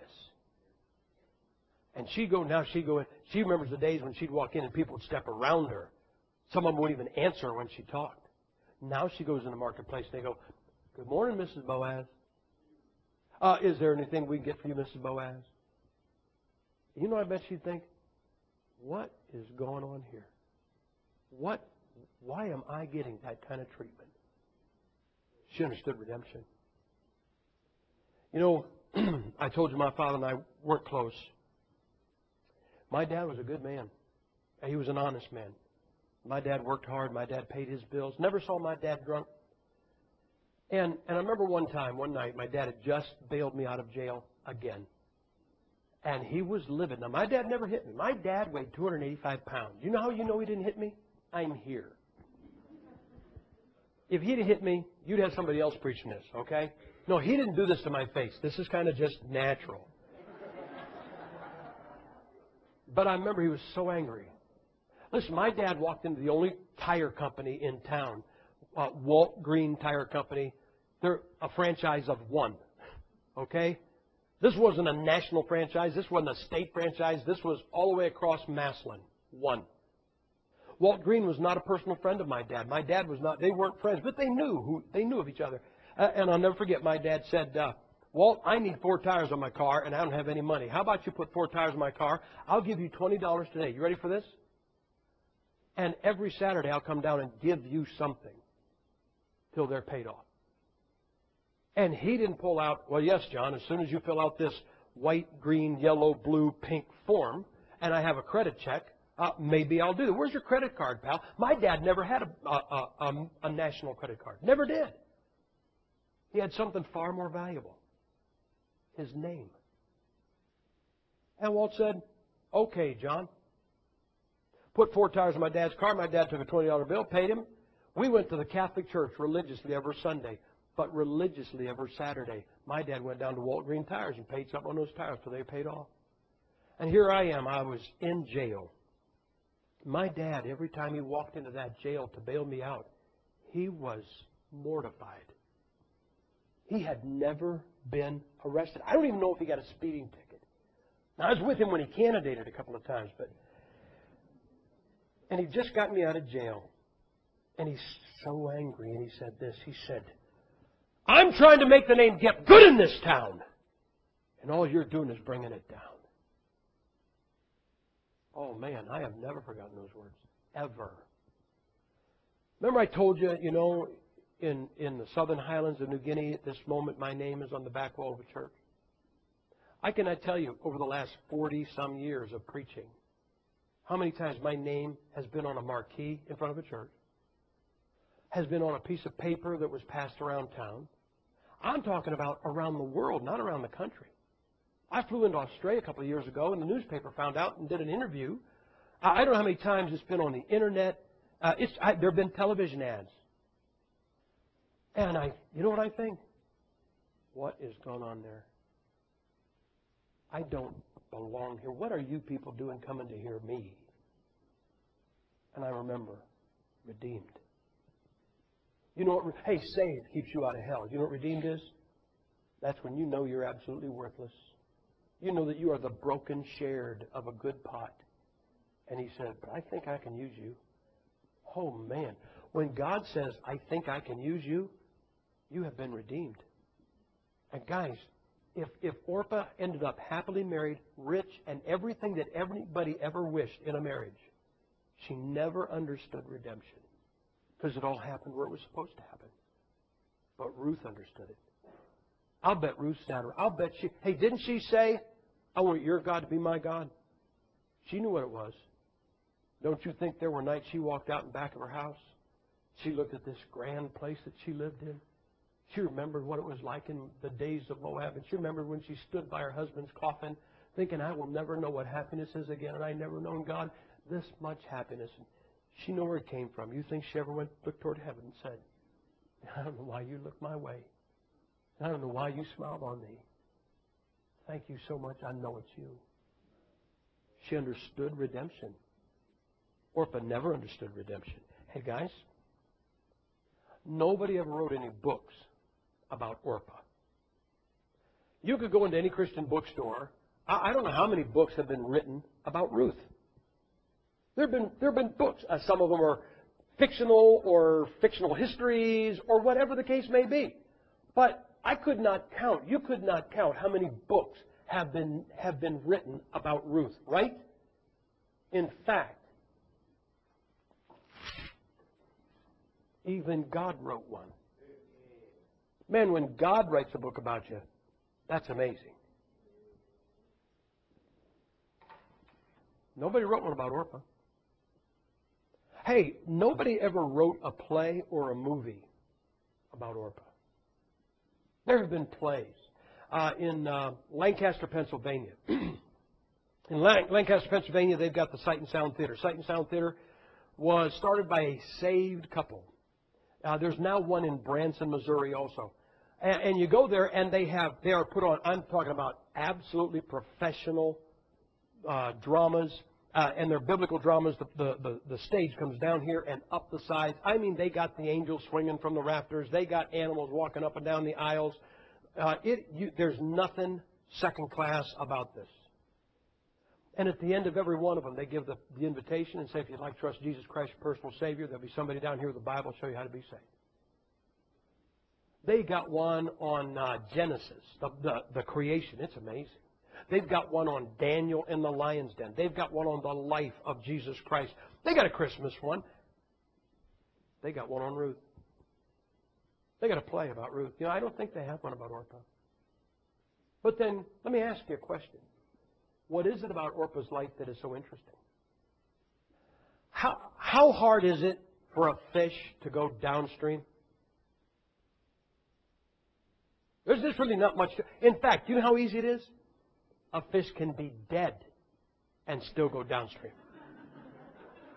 And she'd go, now she'd go in. She remembers the days when she'd walk in and people would step around her. Some of them wouldn't even answer when she talked. Now she goes in the marketplace and they go, good morning, Missus Boaz. Uh, is there anything we can get for you, Missus Boaz? You know, I bet she'd think, what is going on here? What? Why am I getting that kind of treatment? She understood redemption. You know, I told you my father and I weren't close. My dad was a good man. He was an honest man. My dad worked hard. My dad paid his bills. Never saw my dad drunk. And, and I remember one time, one night, my dad had just bailed me out of jail again. And he was livid. Now, my dad never hit me. My dad weighed two hundred eighty-five pounds. You know how you know he didn't hit me? I'm here. If he'd have hit me, you'd have somebody else preaching this, okay? No, he didn't do this to my face. This is kind of just natural. But I remember he was so angry. Listen, my dad walked into the only tire company in town, uh, Walt Green Tire Company. They're a franchise of one, okay? This wasn't a national franchise. This wasn't a state franchise. This was all the way across Massillon, one. Walt Green was not a personal friend of my dad. My dad was not. They weren't friends, but they knew who. They knew of each other. Uh, and I'll never forget. My dad said, uh, "Walt, I need four tires on my car, and I don't have any money. How about you put four tires on my car? I'll give you twenty dollars today. You ready for this? And every Saturday I'll come down and give you something till they're paid off." And he didn't pull out, well, yes, John, as soon as you fill out this white, green, yellow, blue, pink form, and I have a credit check, uh, maybe I'll do it. Where's your credit card, pal? My dad never had a, a, a, a national credit card. Never did. He had something far more valuable. His name. And Walt said, okay, John, Put four tires in my dad's car. My dad took a twenty dollar bill, paid him. We went to the Catholic Church religiously every Sunday, but religiously every Saturday. My dad went down to Walt Green Tires and paid something on those tires till they paid off. And here I am. I was in jail. My dad, every time he walked into that jail to bail me out, he was mortified. He had never been arrested. I don't even know if he got a speeding ticket. Now, I was with him when he candidated a couple of times, but and he just got me out of jail. And he's so angry, and he said this. He said, I'm trying to make the name get good in this town, and all you're doing is bringing it down. Oh, man, I have never forgotten those words, ever. Remember I told you, you know, in, in the Southern Highlands of New Guinea, at this moment, my name is on the back wall of a church. I cannot tell you, over the last forty-some years of preaching, how many times my name has been on a marquee in front of a church, has been on a piece of paper that was passed around town. I'm talking about around the world, not around the country. I flew into Australia a couple of years ago, and the newspaper found out and did an interview. I don't know how many times it's been on the internet. Uh, it's, I, there have been television ads. And I, you know what I think? What is going on there? I don't belong here. What are you people doing coming to hear me? And I remember, redeemed. You know what? Hey, saved keeps you out of hell. You know what redeemed is? That's when you know you're absolutely worthless. You know that you are the broken sherd of a good pot. And he said, but I think I can use you. Oh, man. When God says, I think I can use you, you have been redeemed. And guys, if, if Orpah ended up happily married, rich, and everything that everybody ever wished in a marriage, she never understood redemption. Because it all happened where it was supposed to happen. But Ruth understood it. I'll bet Ruth sat her. I'll bet she, hey, didn't she say, I want your God to be my God? She knew what it was. Don't you think there were nights she walked out in back of her house? She looked at this grand place that she lived in. She remembered what it was like in the days of Moab. And she remembered when she stood by her husband's coffin thinking, I will never know what happiness is again. And I never known God this much happiness. And she knew where it came from. You think she ever went looked toward heaven and said, I don't know why you looked my way. I don't know why you smiled on me. Thank you so much. I know it's you. She understood redemption. Orpah never understood redemption. Hey, guys, nobody ever wrote any books about Orpah. You could go into any Christian bookstore. I, I don't know how many books have been written about Ruth. There have been, there have been books. Uh, some of them are fictional or fictional histories or whatever the case may be. But I could not count, you could not count how many books have been, have been written about Ruth, right? In fact, even God wrote one. Man, when God writes a book about you, that's amazing. Nobody wrote one about Orpah. Hey, nobody ever wrote a play or a movie about Orpah. There have been plays. Uh, in uh, Lancaster, Pennsylvania. in Lan- Lancaster, Pennsylvania, they've got the Sight and Sound Theater. Sight and Sound Theater was started by a saved couple. Uh, there's now one in Branson, Missouri also. And, and you go there and they have, they are put on, I'm talking about absolutely professional uh, dramas. Uh, and they're biblical dramas. The, the, the, the stage comes down here and up the sides. I mean, they got the angels swinging from the rafters. They got animals walking up and down the aisles. Uh, it, you, there's nothing second class about this. And at the end of every one of them, they give the, the invitation and say, if you'd like to trust Jesus Christ, your personal Savior, there'll be somebody down here with the Bible to show you how to be saved. They got one on uh, Genesis, the, the, the creation. It's amazing. They've got one on Daniel in the lion's den. They've got one on the life of Jesus Christ. They got a Christmas one. They got one on Ruth. They got a play about Ruth. You know, I don't think they have one about Orpah. But then, let me ask you a question. What is it about Orpah's life that is so interesting? How, how hard is it for a fish to go downstream? There's just really not much. To, in fact, you know how easy it is? A fish can be dead and still go downstream.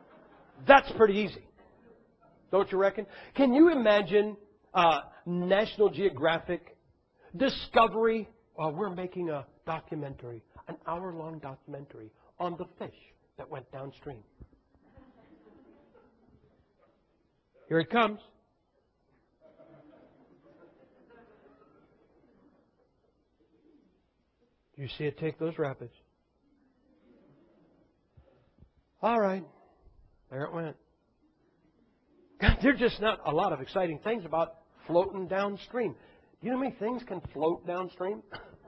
That's pretty easy. Don't you reckon? Can you imagine uh, National Geographic, Discovery? Uh, we're making a documentary, an hour-long documentary on the fish that went downstream. Here it comes. You see it take those rapids. All right. There it went. There's just not a lot of exciting things about floating downstream. Do you know how many things can float downstream?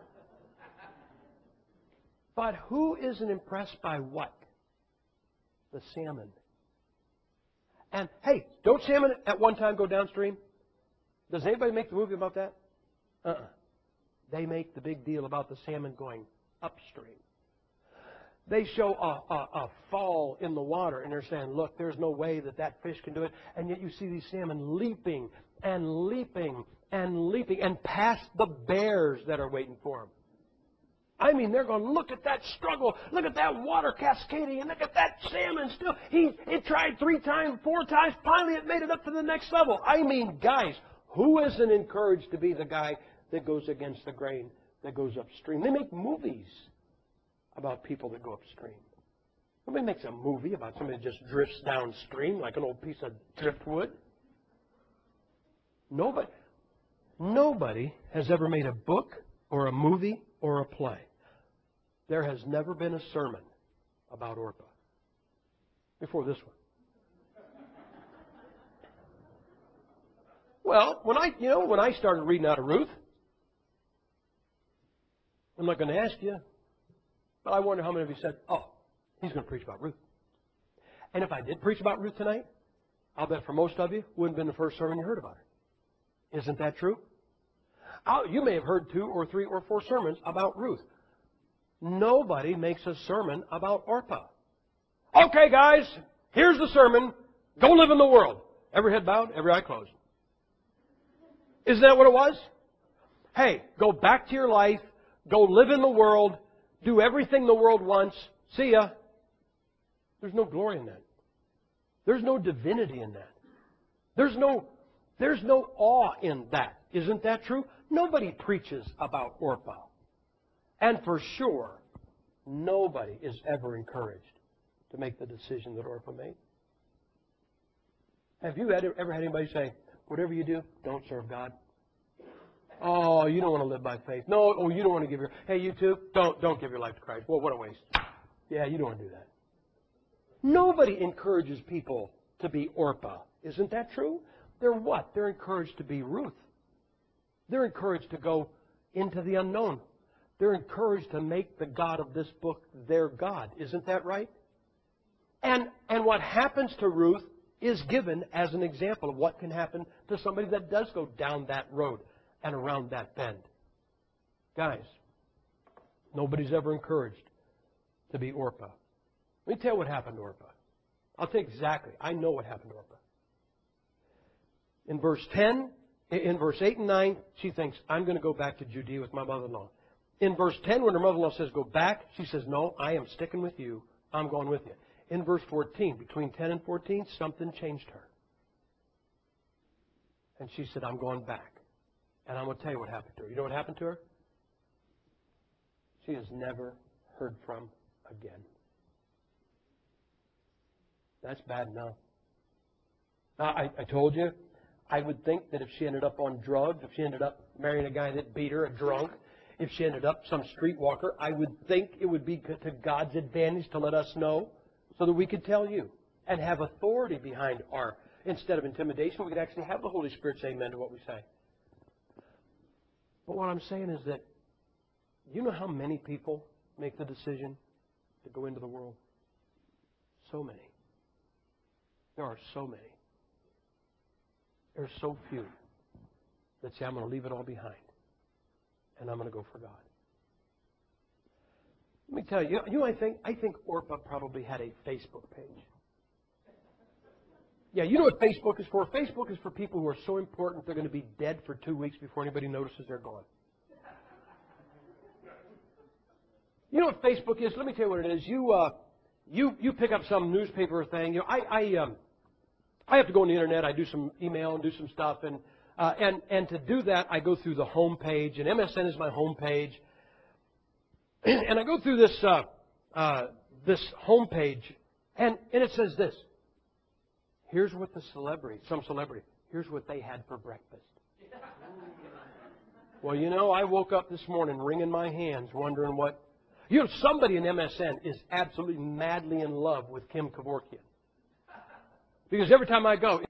But who isn't impressed by what? The salmon. And hey, don't salmon at one time go downstream? Does anybody make the movie about that? Uh-uh. They make the big deal about the salmon going upstream. They show a, a, a fall in the water, and they're saying, look, there's no way that that fish can do it. And yet you see these salmon leaping and leaping and leaping and past the bears that are waiting for them. I mean, they're going, look at that struggle. Look at that water cascading, and look at that salmon still. He it tried three times, four times. Finally, it made it up to the next level. I mean, guys, who isn't encouraged to be the guy that goes against the grain, that goes upstream? They make movies about people that go upstream. Nobody makes a movie about somebody that just drifts downstream like an old piece of driftwood. Nobody, nobody has ever made a book or a movie or a play. There has never been a sermon about Orpah before this one. Well, when I, you know, when I started reading out of Ruth, I'm not going to ask you, but I wonder how many of you said, oh, he's going to preach about Ruth. And if I did preach about Ruth tonight, I'll bet for most of you, it wouldn't have been the first sermon you heard about her. Isn't that true? I'll, you may have heard two or three or four sermons about Ruth. Nobody makes a sermon about Orpah. Okay, guys, here's the sermon. Go live in the world. Every head bowed, every eye closed. Isn't that what it was? Hey, go back to your life. Go live in the world. Do everything the world wants. See ya. There's no glory in that. There's no divinity in that. There's no, there's no awe in that. Isn't that true? Nobody preaches about Orpah. And for sure, nobody is ever encouraged to make the decision that Orpah made. Have you ever had anybody say, whatever you do, don't serve God? Oh, you don't want to live by faith. No, oh, you don't want to give your... Hey, you too, don't, don't give your life to Christ. Well, what a waste. Yeah, you don't want to do that. Nobody encourages people to be Orpah. Isn't that true? They're what? They're encouraged to be Ruth. They're encouraged to go into the unknown. They're encouraged to make the God of this book their God. Isn't that right? And, and what happens to Ruth is given as an example of what can happen to somebody that does go down that road and around that bend. Guys, nobody's ever encouraged to be Orpah. Let me tell you what happened to Orpah. I'll tell you exactly. I know what happened to Orpah. In verse ten, in verse eight and nine, she thinks, I'm going to go back to Judea with my mother-in-law. In verse ten, when her mother-in-law says, go back, she says, no, I am sticking with you. I'm going with you. In verse fourteen, between ten and fourteen, something changed her. And she said, I'm going back. And I'm going to tell you what happened to her. You know what happened to her? She is never heard from again. That's bad enough. Now, I, I told you, I would think that if she ended up on drugs, if she ended up marrying a guy that beat her, a drunk, if she ended up some streetwalker, I would think it would be to God's advantage to let us know so that we could tell you and have authority behind our, instead of intimidation, we could actually have the Holy Spirit say amen to what we say. But what I'm saying is that, you know how many people make the decision to go into the world? So many. There are so many. There are so few that say, I'm going to leave it all behind and I'm going to go for God. Let me tell you, you know, I think I think Orpah probably had a Facebook page. Yeah, you know what Facebook is for? Facebook is for people who are so important they're going to be dead for two weeks before anybody notices they're gone. You know what Facebook is? Let me tell you what it is. You uh, you you pick up some newspaper thing. You know, I I um I have to go on the internet. I do some email and do some stuff, and uh, and and to do that, I go through the home page, and M S N is my home page, and I go through this uh, uh, this home page, and and it says this. Here's what the celebrity, some celebrity, here's what they had for breakfast. Well, you know, I woke up this morning wringing my hands, wondering what. You know, somebody in M S N is absolutely madly in love with Kim Kevorkian. Because every time I go,